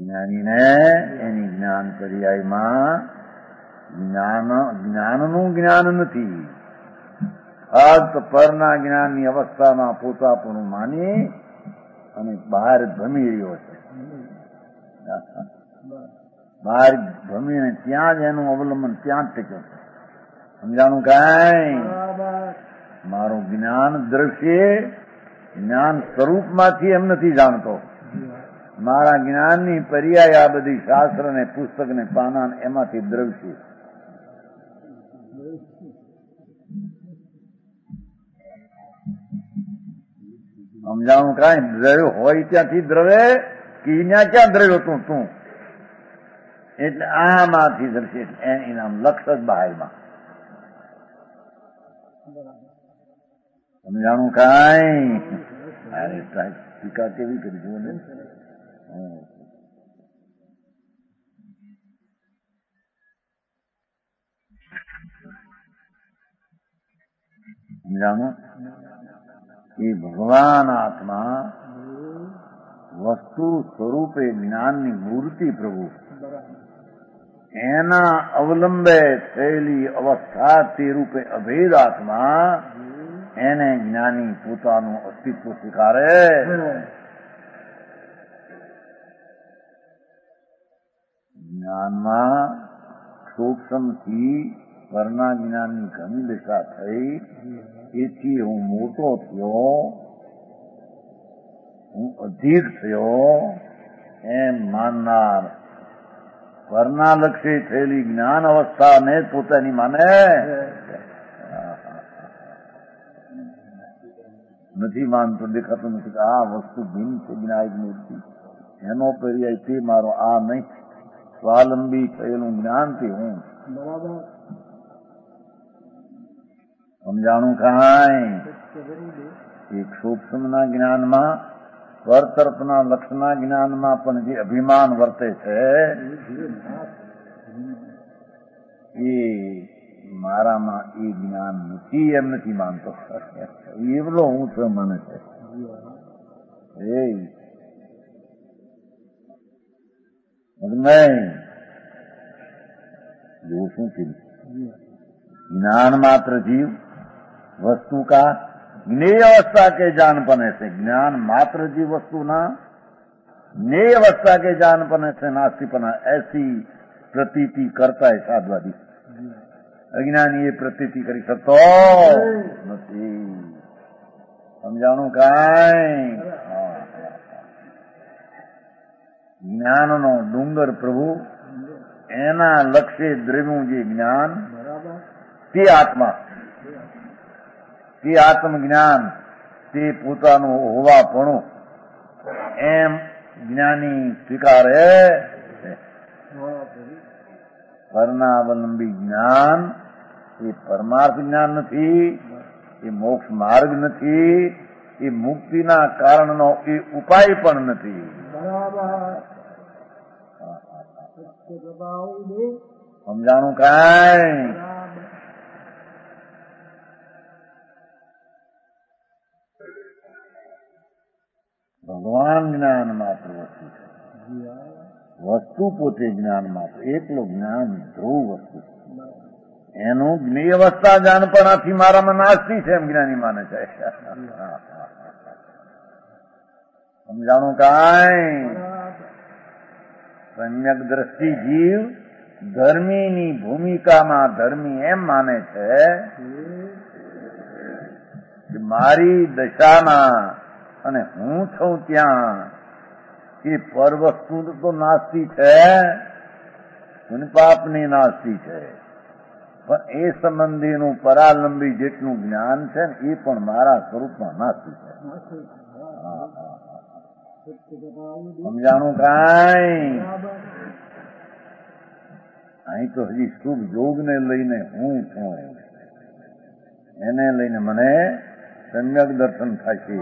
જ્ઞાનીને એની જ્ઞાન પર્યાયમાં જ્ઞાનનું જ્ઞાન નથી. ફક્ત પરના જ્ઞાનની અવસ્થામાં પોતાપણું માની અને બહાર ભમી રહ્યો છે. બહાર ભમીને ત્યાં જ એનું અવલંબન ત્યાં જ ટક્યું છે. સમજાણું કાંઈ? મારું જ્ઞાન દ્રશ્ય જ્ઞાન સ્વરૂપમાંથી એમ નથી જાણતો. મારા જ્ઞાનની પર્યાય આ બધી શાસ્ત્ર ને પુસ્તક ને પાના એમાંથી દ્રવ્ય. સમજાણું કાંઈ? દ્રવ્ય હોય ત્યાંથી દ્રવે કે ત્યાં ક્યાં દ્રવ્ય હતું તું? એટલે આમાંથી દ્રશ્ય એનામ લક્ષ જ બહારમાં. સમજાણું કાંઈ? અરે ટીકા કેવી કરી જુઓ ને. સમજાણું? એ ભગવાન આત્મા વસ્તુ સ્વરૂપે જ્ઞાનની મૂર્તિ પ્રભુ એના અવલંબે થયેલી અવસ્થા તે રૂપે અભેદ આત્મા એને જ્ઞાની પોતાનું અસ્તિત્વ સ્વીકારે. જ્ઞાનમાં સૂક્ષ્મથી પરના જ્ઞાનની ઘણી દિશા થઈ. એથી હું મોટો થયો, હું અધિક થયો એમ માનનાર પરના લક્ષે થયેલી જ્ઞાન અવસ્થાને પોતાની માને નથી માનતો. દેખાતું નથી કે આ વસ્તુ ભિન્ન છે જ્ઞાયક મૂર્તિ. એનો પર્યાય તે મારો આ નહીં. સ્વાવલંબી થયેલું જ્ઞાનથી હું. સમજાણું કાંઈ? એક સૂક્ષ્મના જ્ઞાનમાં પર તરફના લક્ષના જ્ઞાનમાં પણ જે અભિમાન વર્તે છે એ મારામાં એ જ્ઞાન નથી એમ નથી માનતો. એવલો હું તો મને છે. નહીં જો શું કીધું? ज्ञान मात्र जीव वस्तु का ज्ञेय अवस्था के जान पने से, ज्ञान मात्र जीव वस्तु ना ज्ञेय अवस्था के जान पने से नास्तिपना ऐसी प्रतीति करता है साधवादी. अज्ञानी ये प्रतीति કરી શકતો નથી. સમજાણું કાંઈ? જ્ઞાનનો ડુંગર પ્રભુ એના લક્ષ્ય દ્રવ્યું જે જ્ઞાન તે આત્મા, તે આત્મજ્ઞાન, તે પોતાનું હોવાપણું એમ જ્ઞાની સ્વીકારે. પરનાવલંબી જ્ઞાન એ પરમાર્થ જ્ઞાન નથી, એ મોક્ષ માર્ગ નથી, એ મુક્તિના કારણનો એ ઉપાય પણ નથી. સમજાણું કાંઈ? ભગવાન જ્ઞાન માત્ર વસ્તુ છે. વસ્તુ પોતે જ્ઞાન માત્ર, એકલો જ્ઞાન ધ્રુવ વસ્તુ. એનું જ્ઞેય અવસ્થા જાણપણાથી મારામાં નાસ્તી છે એમ જ્ઞાની માને છે. સમજાણું કાંઈ? સમ્યક દ્રષ્ટિ જીવ ધર્મીની ભૂમિકામાં ધર્મી એમ માને છે કે મારી દશામાં અને હું છું ત્યાં એ પર વસ્તુ તો નાસ્તી છે, પાપની નાસ્તી છે, પણ એ સંબંધીનું પરાલંબી જેટલું જ્ઞાન છે ને એ પણ મારા સ્વરૂપમાં નાસ્તી છે. સમજાણું કાંઈ? અહીં તો હજી શુભ યોગને લઈને હું છું, એને લઈને મને સમ્યક દર્શન થશે.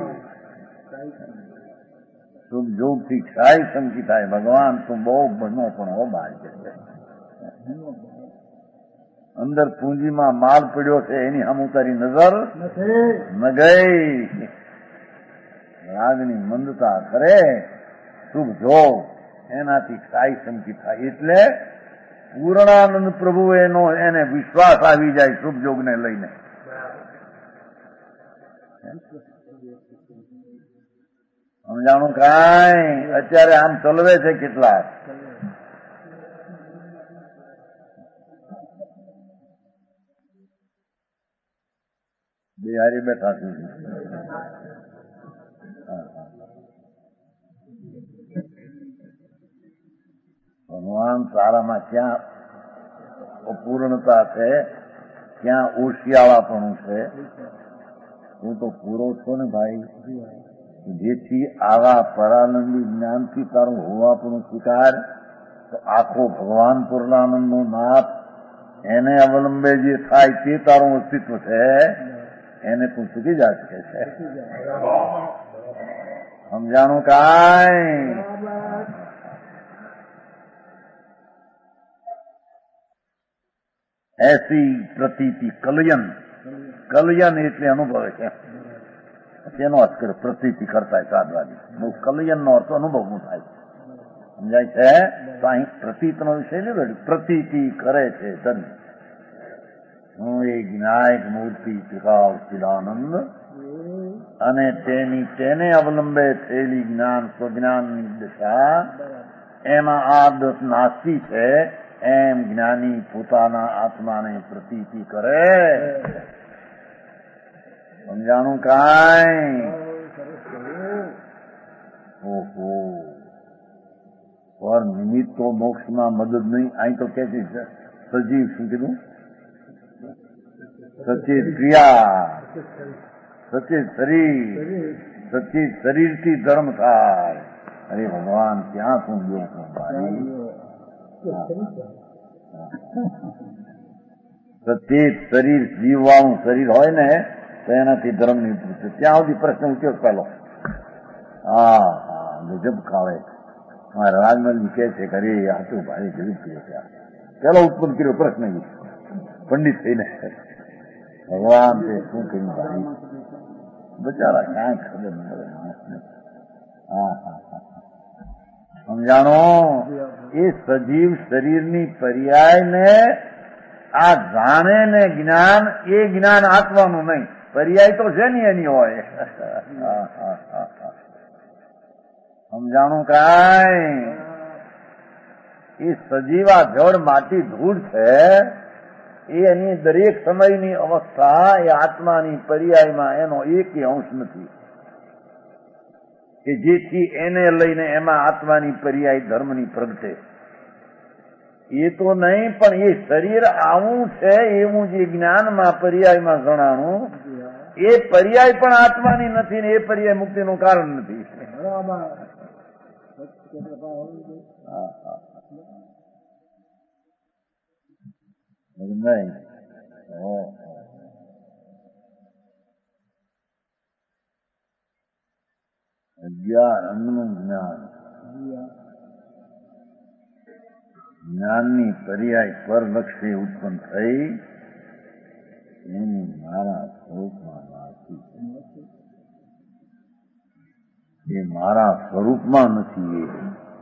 શુભ યોગથી ક્ષાય સમકી થાય. ભગવાન તું બહુ બનો પણ હો બહાર છે. અંદર પૂંજીમાં માલ પડ્યો છે એની હમ તારી નજર ન ગઈ. રાગની મંદતા કરે શુભ જોગ એનાથી ક્ષાય સંકી થાય. એટલે પૂર્ણાનંદ પ્રભુ એને વિશ્વાસ આવી જાય શુભ યોગને લઈને. સમજાણું કાંઈ? અત્યારે આમ ચલવે છે કેટલાક. બિહારી બેઠા છે. ભગવાન તારામાં ક્યાં અપૂર્ણતા છે, ક્યાં ઓશિયાળાપણું છે. હું તો પૂરો છો ને ભાઈ, જેથી આવા પરાનંદી જ્ઞાનથી તારું હોવાપણું સ્વીકાર. તો આખો ભગવાન પૂર્ણાનંદનો નાથ એને અવલંબે જે થાય તે તારું અસ્તિત્વ છે, એને તું ચૂકી જા શકે છે. સમજાણું કાંઈ? એસી પ્રતીતિ કલયન. કલયન એટલે અનુભવે છે. તેનો અર્થ કરે પ્રતીતિ કરતા સાધવાની. બહુ કલયનનો અર્થ અનુભવનું થાય. સમજાય છે? તો અહીં પ્રતીતનો વિષય લીધો. પ્રતીતિ કરે છે ધન. હું એ જ્ઞાયક મૂર્તિ ચિકાવ ચિદાનંદ અને તેને અવલંબે થયેલી જ્ઞાન સ્વજ્ઞાનની દશા, એમાં આ દસ નાસ્તી છે. એમ જ્ઞાની પોતાના આત્માને પ્રતીતિ કરે. સમજાણું કાંઈ? ઓહો, પર નિમિત્તો મોક્ષમાં મદદ નહીં. અહીં તો કે છે સજીવ, શું કીધું? સચિત ક્રિયા, સચિત શરીર, સચિત શરીરથી ધર્મ થાય. અરે ભગવાન, ક્યાં શું ગયો છું ભાઈ? સચેત શરીર, જીવવાળું શરીર હોય ને તો એનાથી ધર્મ નહીં પૂછે. ત્યાં સુધી પ્રશ્ન ઉઠ્યો પેલો. હા ગજબ ખાવે. મારા રાજમલ કહે છે કે અરે આ તો ભાઈ ગજબ કર્યો છે. પેલો ઉત્પન્ન કર્યો પ્રશ્ન પંડિત થઈને. ભગવાન તે શું કર્યું ભાઈ? બચારા ક્યાંય ખબર ન પડે માણસને. સમજાણો? એ સજીવ શરીરની પર્યાયને આ જાણે ને જ્ઞાન, એ જ્ઞાન આત્માનું નહીં. પર્યાય તો છે ને એની હોય. સમજાણું કાંઈ? એ સજીવા જળ માટી ધૂળ છે. એની દરેક સમયની અવસ્થા એ આત્માની પર્યાયમાં એનો એકેય અંશ નથી કે જેથી એને લઈને એમાં આત્માની પર્યાય ધર્મની પ્રગટે. એ તો નહીં, પણ એ શરીર આવું છે એવું જે જ્ઞાનમાં પર્યાયમાં જણાણું, એ પર્યાય પણ આત્માની નથી ને એ પર્યાય મુક્તિનું કારણ નથી. નહીં અજ્ઞાનનું જ્ઞાન, જ્ઞાનની પર્યાય પરલક્ષે ઉત્પન્ન થઈ એની મારા સ્વરૂપમાં નથી. એ મારા સ્વરૂપમાં નથી. એ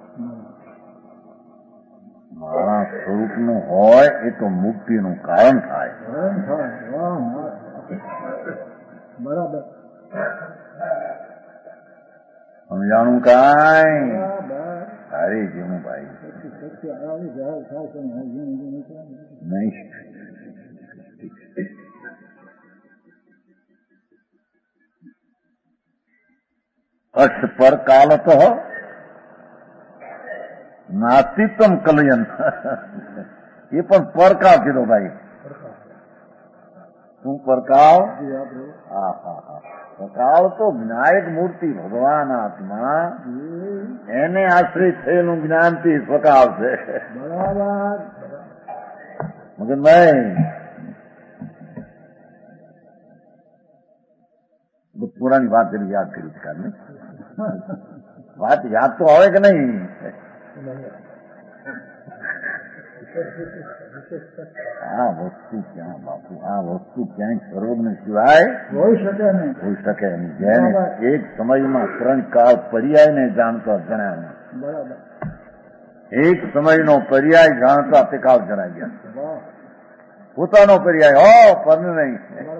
મારા સ્વરૂપનું હોય એ તો મુક્તિનું કારણ થાય. બરાબર. સમજાણું કાંઈ? અરે જેવું ભાઈ નહીં. અક્ષ પર કાલત નાસ્તિત્વ કલયન. એ પણ પરકાવ કીધો ભાઈ. શું પરકાવ? પ્રકાવ તો જ્ઞાયક મૂર્તિ ભગવાન આત્મા, એને આશ્રિત થયેલું જ્ઞાનથી સ્વકાવ છે. બરાબર. મગનભાઈ પુરાની વાત કરી, યાદ કરી છે કારણે. વાત યાદ તો આવે કે નહીં? આ વસ્તુ ક્યાં બાપુ, આ વસ્તુ ક્યાંય સર્વજ્ઞ સિવાય હોઈ શકે નહીં. હોઈ શકે નહીં. જેને એક સમયમાં ત્રણ કાળ પર્યાયને જાણતો જણાવ્યો. બરાબર. એક સમયનો પર્યાય જાણતા તે કાવ જણાઈ ગયા. વાહ પોતાનો પર્યાય પર નહીં.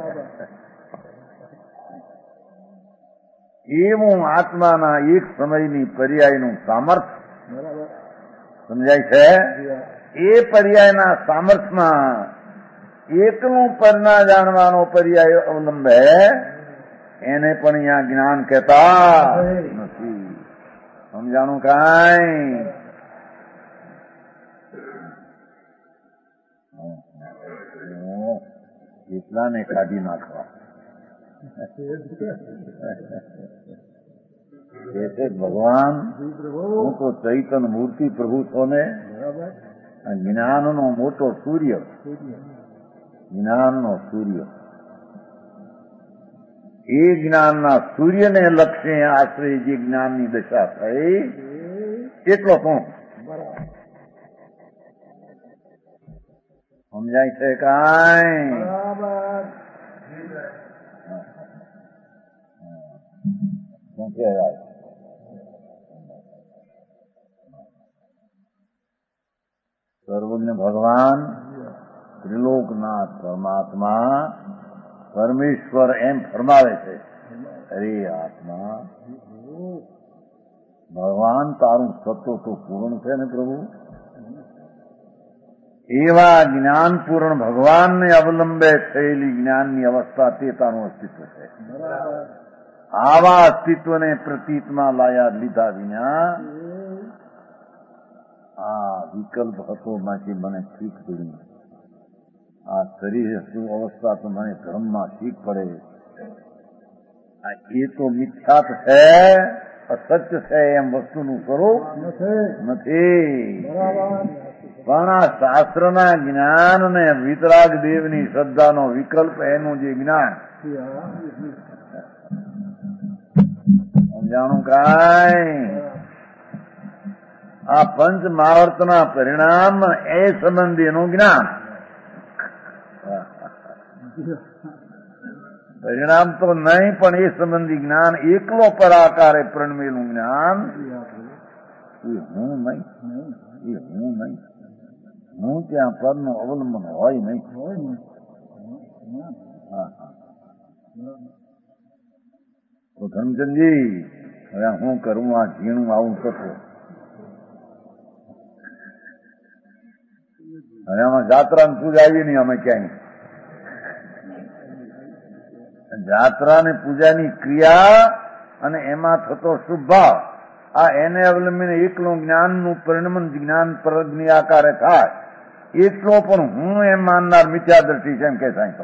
એવું આત્માના એક સમયની પર્યાયનું સામર્થ્ય બરાબર સમજાય છે. એ પર્યાયના સામર્થ્યમાં એકનું પરના જાણવાનો પર્યાય અવલંબે એને પણ અહીંયા જ્ઞાન કહેતા નથી. સમજાણું કાંઈ? એટલાને કાઢી નાખવા ભગવાન હું તો ચૈતન મૂર્તિ પ્રભુ છો ને બરાબર જ્ઞાનનો મોટો સૂર્ય, જ્ઞાનનો સૂર્ય, એ જ્ઞાનના સૂર્યને લક્ષ્ય આશરે જે જ્ઞાનની દશા થઈ એટલો પણ સમજાય છે કાંઈ? બરાબર શું કહેવાય? સર્વજ્ઞ ભગવાન ત્રિલોકનાથ પરમાત્મા પરમેશ્વર એમ ફરમાવે છે, અરે આત્મા ભગવાન તારું સત્વ તો પૂર્ણ છે ને પ્રભુ. એવા જ્ઞાનપૂર્ણ ભગવાનને અવલંબે થયેલી જ્ઞાનની અવસ્થા તે તારું અસ્તિત્વ છે. આવા અસ્તિત્વને પ્રતીતમાં લાયા લીધા વિના આ વિકલ્પ હતો માંથી મને શીખ પડી. આ શરીર અવસ્થા તો મને ધર્મમાં શીખ પડે. એ તો મિથ્યાત છે, અસત્ય છે એમ વસ્તુનું સ્વરૂપ નથી. પણ આ શાસ્ત્રના જ્ઞાન ને વિતરાગ દેવની શ્રદ્ધાનો વિકલ્પ એનું જે જ્ઞાન સમજાણું કાંઈ? આ પંચ મહાવર્તના પરિણામ એ સંબંધીનું જ્ઞાન. પરિણામ તો નહીં પણ એ સંબંધી જ્ઞાન એકલો પરાકારે પ્રણમેલું જ્ઞાન. એ હું નહીં, એ હું નહીં, હું ત્યાં પરનું અવલંબન હોય નહીં. તો ધનચંદજી હવે હું કરું આ ઝીણું આવું તત્વ. હવે આમાં જાત્રા ને પૂજા આવી નહીં અમે ક્યાંય. જાત્રા ને પૂજાની ક્રિયા અને એમાં થતો શુભ ભાવ આ એને અવલંબીને એકલું જ્ઞાનનું પરિણમન જ્ઞાન પ્રજ્ઞ આકારે થાય એટલો પણ હું એમ માનનાર મિથ્યાદર્શી છે એમ કે સાંઈ તો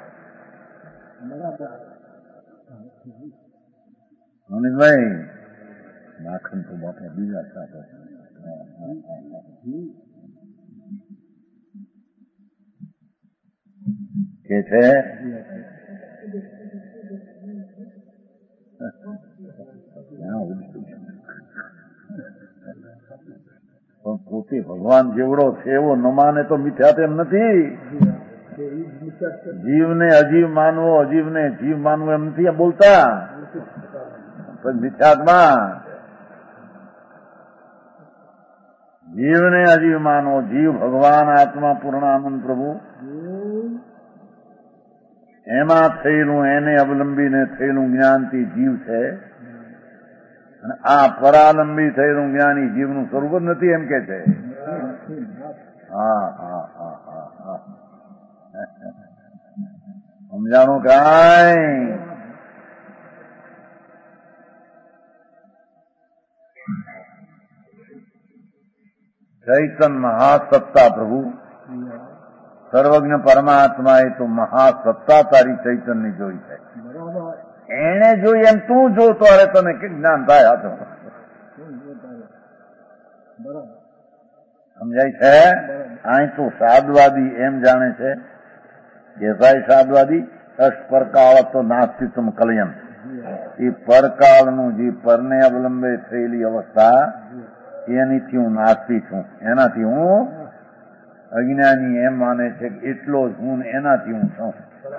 ભાઈ માખણ તો બાપા બીજા સાથે કે છે પણ પોતે ભગવાન જેવડો છે એવો ન માને તો મિથ્યા તેમ નથી. જીવને અજીવ માનવો, અજીવને જીવ માનવો એમ નથી બોલતા. પણ મિથ્યાત્મા જીવને અજીવ માનવો, જીવ ભગવાન આત્મા પૂર્ણાનંદ પ્રભુ એમાં થયેલું એને અવલંબીને થયેલું જ્ઞાનથી જીવ છે અને આ પરાલંબી થયેલું જ્ઞાની જીવનું સ્વરૂપ જ નથી એમ કે છે. હા હા હા હા હા સમજાણું કાંઈ? ચૈતન મહાસત્તા પ્રભુ સર્વજ્ઞ પરમાત્મા એ તો મહાસત્તા તારી ચૈતનની જોઈ છે. એને જોઈ એમ તું જોતો અરે તને કે જ્ઞાન થાય. આ તો સમજાય છે? અહીં તો સાદવાદી એમ જાણે છે કે ભાઈ સાદવાદી અષ્પરકાળ તો નાસ્તિત્વ કલયન. એ પરકાળનું જે પરને અવલંબે થયેલી અવસ્થા એનીથી હું નાસ્તી છું, એનાથી હું અજ્ઞાની એમ માને છે કે એટલો જ હું એનાથી હું છું.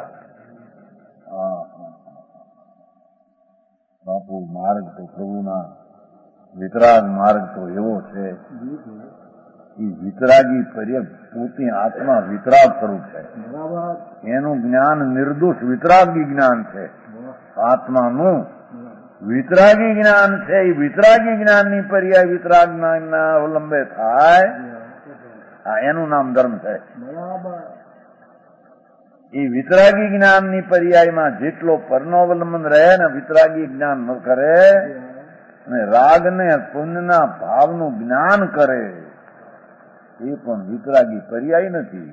બાપુ માર્ગ તો પ્રભુના વિતરાગ માર્ગ તો એવો છે એ વિતરાગી પર્યગ પોતે આત્મા વિતરાગ સ્વરૂપ છે. બરાબર. એનું જ્ઞાન નિર્દોષ વિતરાગી જ્ઞાન છે. આત્માનું વિતરાગી જ્ઞાન છે. એ વિતરાગી જ્ઞાનની પર્યાય વિતરાગ જ્ઞાનના અવલંબે થાય, એનું નામ ધર્મ છે. બરાબર. એ વિતરાગી જ્ઞાનની પર્યાયમાં જેટલો પરનો અવલંબન રહે ને વિતરાગી જ્ઞાન ન કરે અને રાગ ને પુણ્યના ભાવનું જ્ઞાન કરે એ પણ વિતરાગી પર્યાય નથી.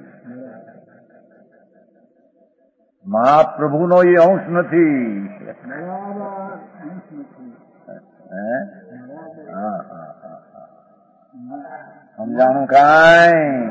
મહાપ્રભુનો એ અંશ નથી. સમજાણું કાંઈ?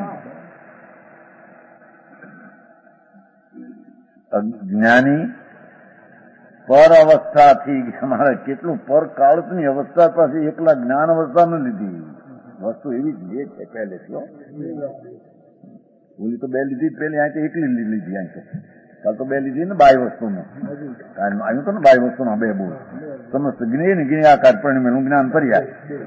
જ્ઞાની પર અવસ્થાથી અમારે કેટલું પર કાળની અવસ્થા પાસે એકલા જ્ઞાન અવસ્થા ન લીધી. વસ્તુ એવી જ લે છે પહેલેથી. ઓલી તો બે લીધી, પેલી અહીં એકલી લીધી. અહીં કાલ તો બે લીધી ને બાય વસ્તુનું આવ્યું તો ને બાય વસ્તુના બે બોલ સમસ્ત જ્ઞેય ને જ્ઞેયાકાર પરિણમેલું જ્ઞાન પર્યા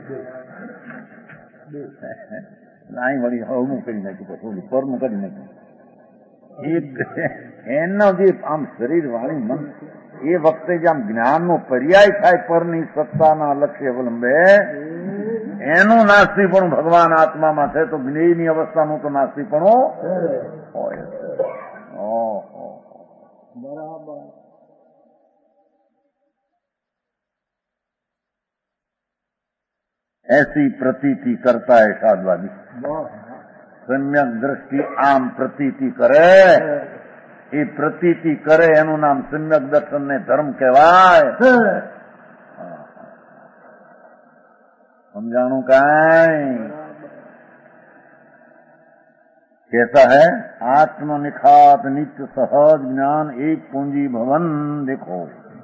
અહીં વળી હવનું કરી નાખ્યું, પછી પરનું કરી નાખ્યું. એનો જે આમ શરીર વાણી મન એ વખતે જે આમ જ્ઞાનનો પર્યાય થાય પરની સત્તાના લક્ષ્ય અવલંબે એનું નાસ્તિકપણું ભગવાન આત્મામાં છે. તો જ્ઞેયની અવસ્થાનું તો નાસ્તિકપણું હોય. બરાબર. ऐसी प्रतीति करता है साधवादी. सम्यक दृष्टि आम प्रतीति करे, એ પ્રતીતિ કરે એનું નામ સમ્યક દર્શન ને ધર્મ કહેવાય. समझाणु काई कैसा है? आत्मनिखात नित्य सहज ज्ञान एक पूंजी भवन. देखो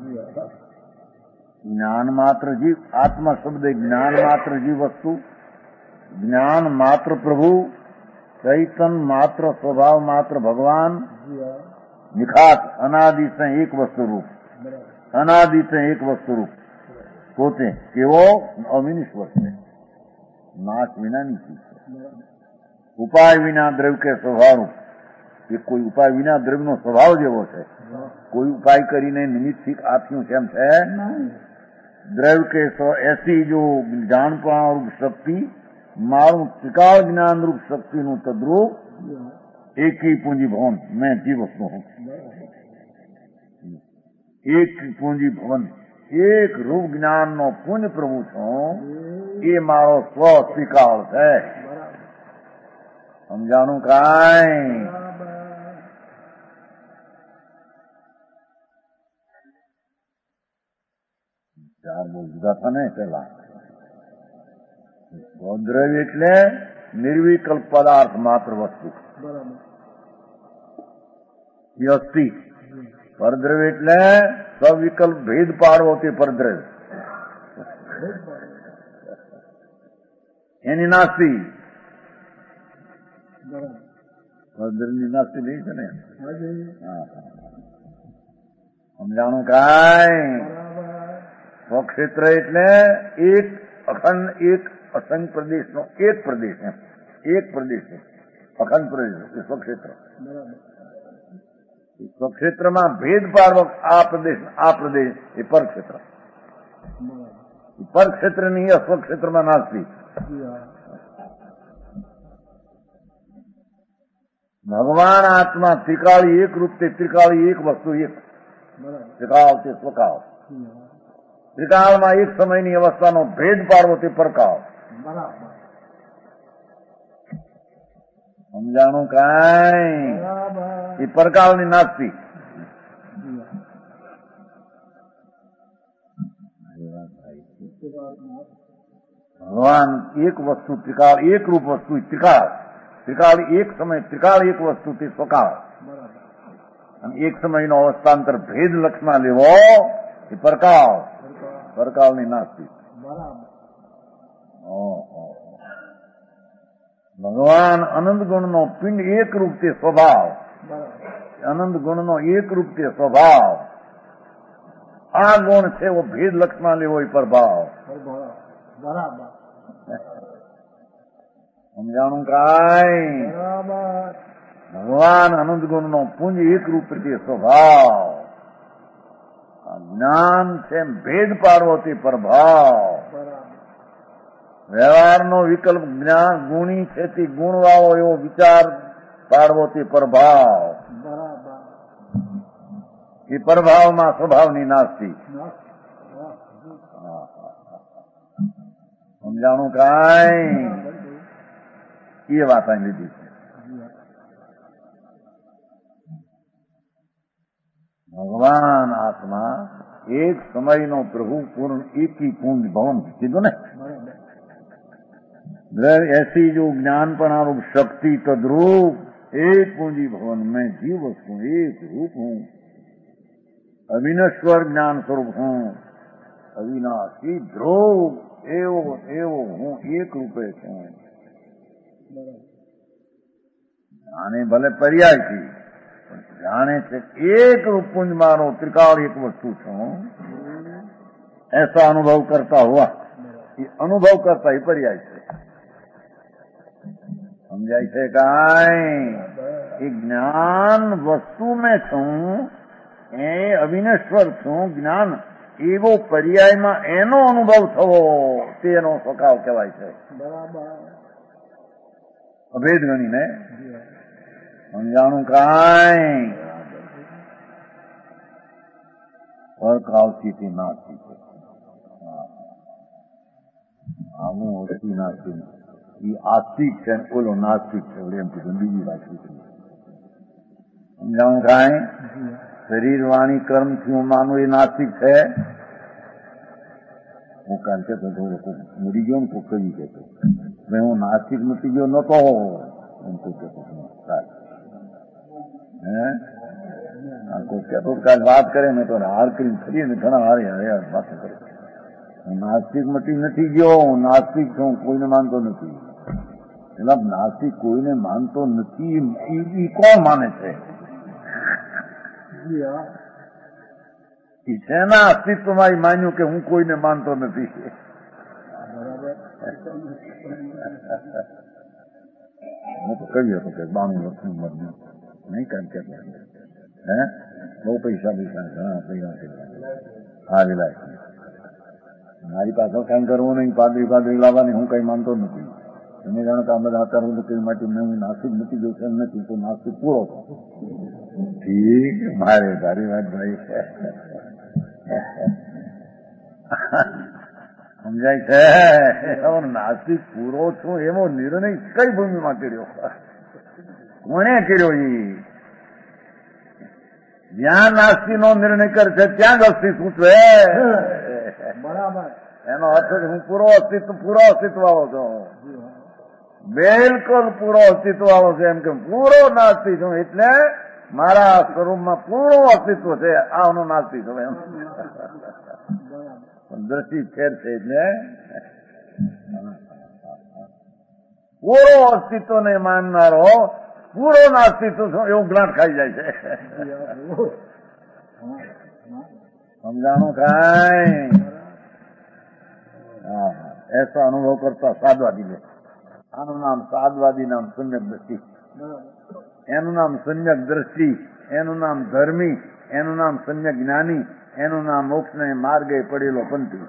ज्ञान मात्र जीव, आत्मा शब्द ज्ञान मात्र जीव वस्तु, ज्ञान मात्र प्रभु, चैतन्य मात्र स्वभाव मात्र भगवान, निखात अनादि से एक वस्तु रूप, अनादि से एक वस्तु रूप પોતે કેવો અવિનિશ્વર છે, નાશ વિનાની ચીજ છે, ઉપાય વિના દ્રવ્ય કે સ્વભાવ. એ કોઈ ઉપાય વિના દ્રવ્યનો સ્વભાવ જેવો છે. કોઈ ઉપાય કરીને નિમિત્તથી આપ્યું છે એમ છે. દ્રવ્ય કે એસી જો જાણપણા રૂપ શક્તિ મારું ત્રિકાળ જ્ઞાન રૂપ શક્તિનું તદ્રૂપ એકી પૂંજી ભવન મેં જીવસ્તુ હું. એક પૂંજી ભવન એક રૂપ જ્ઞાનનો પુણ્ય પ્રભુ છું. એ મારો સ્વ ત્રિકાળ છે. સમજાણું કાંઈ? ચાર બહુ જુદા હતા ને પેલા. દ્રવ્ય એટલે નિર્વિકલ્પ પદાર્થ માત્ર વસ્તુ એ અસ્થિ. પરદ્રવ્ય એટલે સવિકલ્પ ભેદ પાડવો તે પરદ્રવ્ય, એની નાસ્તી. પરદ્રવ્યની નાસ્તી નહીં છે ને. સમજાણું કાંઈ? સ્વક્ષેત્ર એટલે એક અખંડ એક અસંખ્ય પ્રદેશનો એક પ્રદેશ, એમ એક પ્રદેશ અખંડ પ્રદેશ એ સ્વક્ષેત્ર. સ્વક્ષેત્રમાં ભેદ પાડવો આ પ્રદેશ એ પરક્ષેત્ર. પરક્ષેત્રની સ્વક્ષેત્રમાં નાસ્તી. ભગવાન આત્મા ત્રિકાળી એક રૂપ તે ત્રિકાળી એક વસ્તુ એક. ત્રિકાળ તે સ્વકાળ. ત્રિકાળમાં એક સમયની અવસ્થાનો ભેદ પાડવો તે પરકાળ. સમજાણું કાંઈ? એ પરકાળની નાસ્તી. ભગવાન એક વસ્તુ ત્રિકાળ એક રૂપ વસ્તુ ત્રિકાળ. ત્રિકાળ એક સમય ત્રિકાળ એક વસ્તુ તે સ્વકાળ. અને એક સમયનો અવસ્થાંતર ભેદ લક્ષમાં લેવો એ પરકાળ. પરકાળની નાસ્તી. ભગવાન અનંત ગુણનો પિંડ એક રૂપ તે સ્વભાવ. અનંત ગુણનો એક રૂપ તે સ્વભાવ. આ ગુણ છે એવો ભેદ લક્ષમાં લેવો એ પ્રભાવ. સમજાણું કાંઈ? બરાબર. ભગવાન અનંત ગુણનો પુંજ એક રૂપ છે સ્વભાવ. આ જ્ઞાન છે ભેદ પાડવોથી પ્રભાવ. બરાબર. વ્યવહારનો વિકલ્પ જ્ઞાન ગુણી છે તે ગુણવાળો એવો વિચાર પાડવોથી પ્રભાવ. બરાબર. એ પ્રભાવમાં સ્વભાવની નાસ્તી. સમજાણું કાંઈ? એ વાત અહીં લીધી છે. ભગવાન આત્મા એક સમયનો પ્રભુ પૂર્ણ એકી પુંજ ભવન કીધું ને, ऐसी जो ज्ञानपणा रूप शक्ति तद्रूप एक पूंजी भवन में जीव वस्तु एक रूप हूँ, अविनश्वर ज्ञान स्वरूप हूँ, अविनाशी ध्रुव एवो एवो हूँ एक रूपे છું. જાણે ભલે પર્યાય થી પણ જાણે છે એક રૂપ પુંજ મારો ત્રિકાળ એક વસ્તુ છું, ऐसा अनुभव करता हुआ. ये अनुभव करता ही पर्याय છે. સમજાય છે કાંઈ? એ જ્ઞાન વસ્તુ મેં છું, એ અવિનશ્વર છું. જ્ઞાન એવો પર્યાયમાં એનો અનુભવ થવો તેનો સ્વભાવ કહેવાય છે. અભેદ ગણીને સમજાણું કાંઈ? પરકાવથી તે નાસ્તી છે. આવું ઓછી નાસ્તી એ આસ્તિક છે, ઓલો નાસ્તિક છે. એમ કીધું બીજી વાત કીધી. સમજાણું કાંઈ? શરીર વાણી કર્મથી હું માનું એ નાસ્તિક છે. હું કાલ કહેતો હતો મરી ગયો ને તો કહી કહેતો ભાઈ હું નાસ્તિક મટી ગયો નતો એમ તો કહેતો કોઈ કહેતો કાલ વાત કરે ને તો હાર કરીને ફરીએ ને ઘણા હારે વાતો કરે. હું નાસ્તિક મટી નથી ગયો, હું નાસ્તિક છું, કોઈને માનતો નથી. એટલે નાસ્તિક કોઈને માનતો નથી એ કોણ માને છે? શેના અસ્તિત્વમાં માન્યું કે હું કોઈને માનતો નથી? હું તો કહી હતો કે 92 વર્ષની ઉંમરની નહીં કામ કે બહુ પૈસા ઘણા પૈસા હા વિલાય મારી પાછળ કામ કરવું નહીં, પાદરી લાવવાની હું કઈ માનતો નથી. તમે જાણો કે આ બધા અત્યારે કઈ માટે હું નાસ્તિક નથી ગયો એમ નથી તો નાસ્તિક પૂરો થયો. ઠીક મારે તારી વાત ભાઈ સમજાય છે? નાસ્તિક પૂરો છું એવો નિર્ણય કઈ ભૂમિમાં કર્યો? કોને કર્યો? એ જ્યાં નાસ્તી નો નિર્ણય કરે છે ત્યાં જ અસ્તિત્વ છે. બરાબર. એનો અર્થ હું પૂરો અસ્તિત્વ આવો છું, બિલકુલ પૂરો અસ્તિત્વ આવો છે. એમ કે પૂરો નાસ્તી છું એટલે મારા સ્વરૂપમાં પૂરું અસ્તિત્વ છે. આનું નાસ્તી છું એમ. દ્રષ્ટિ ફેર છે એટલે પૂરો અસ્તિત્વ ને માનનારો પૂરો નાસ્તિત્વ છું એવું ગ્રાન્ટ ખાઈ જાય છે. સમજાણું કાંઈ? એસો અનુભવ કરતા સાદવાદી લે. આનું નામ સાદવાદી, નામ સમ્યક દ્રષ્ટિ. એનું નામ સમ્યક દ્રષ્ટિ, એનું નામ ધર્મી, એનું નામ સમ્યક જ્ઞાની, એનું નામ મોક્ષને માર્ગે પડેલો પંથી.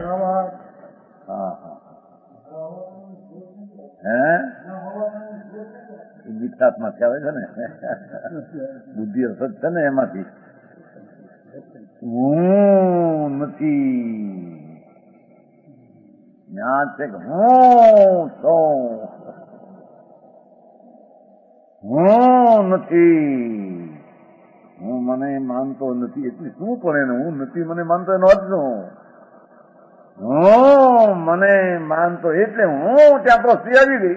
હે ગીતામાં આવે છે ને, બુદ્ધિ અસત છે ને એમાંથી હું નથી. જ્ઞાન છે કે હું છું, હું નથી. હું મને માનતો નથી એટલે શું પણ એને હું નથી મને માનતો એનો અર્થ શું? હું મને માનતો એટલે હું ત્યાં તો અસ્થિ આવી ગઈ.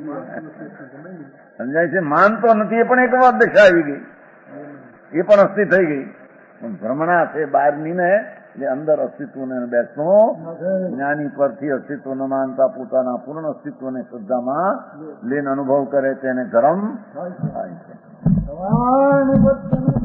સમજાય છે? માનતો નથી એ પણ એક વાત દશા આવી ગઈ, એ પણ અસ્થિ થઈ ગઈ. ભ્રમણા છે બહારની ને જે અંદર અસ્તિત્વને બેસતું જ્ઞાની પરથી અસ્તિત્વ ન માનતા પોતાના પૂર્ણ અસ્તિત્વને શ્રદ્ધામાં લઈને અનુભવ કરે તેને ધર્મ થાય છે.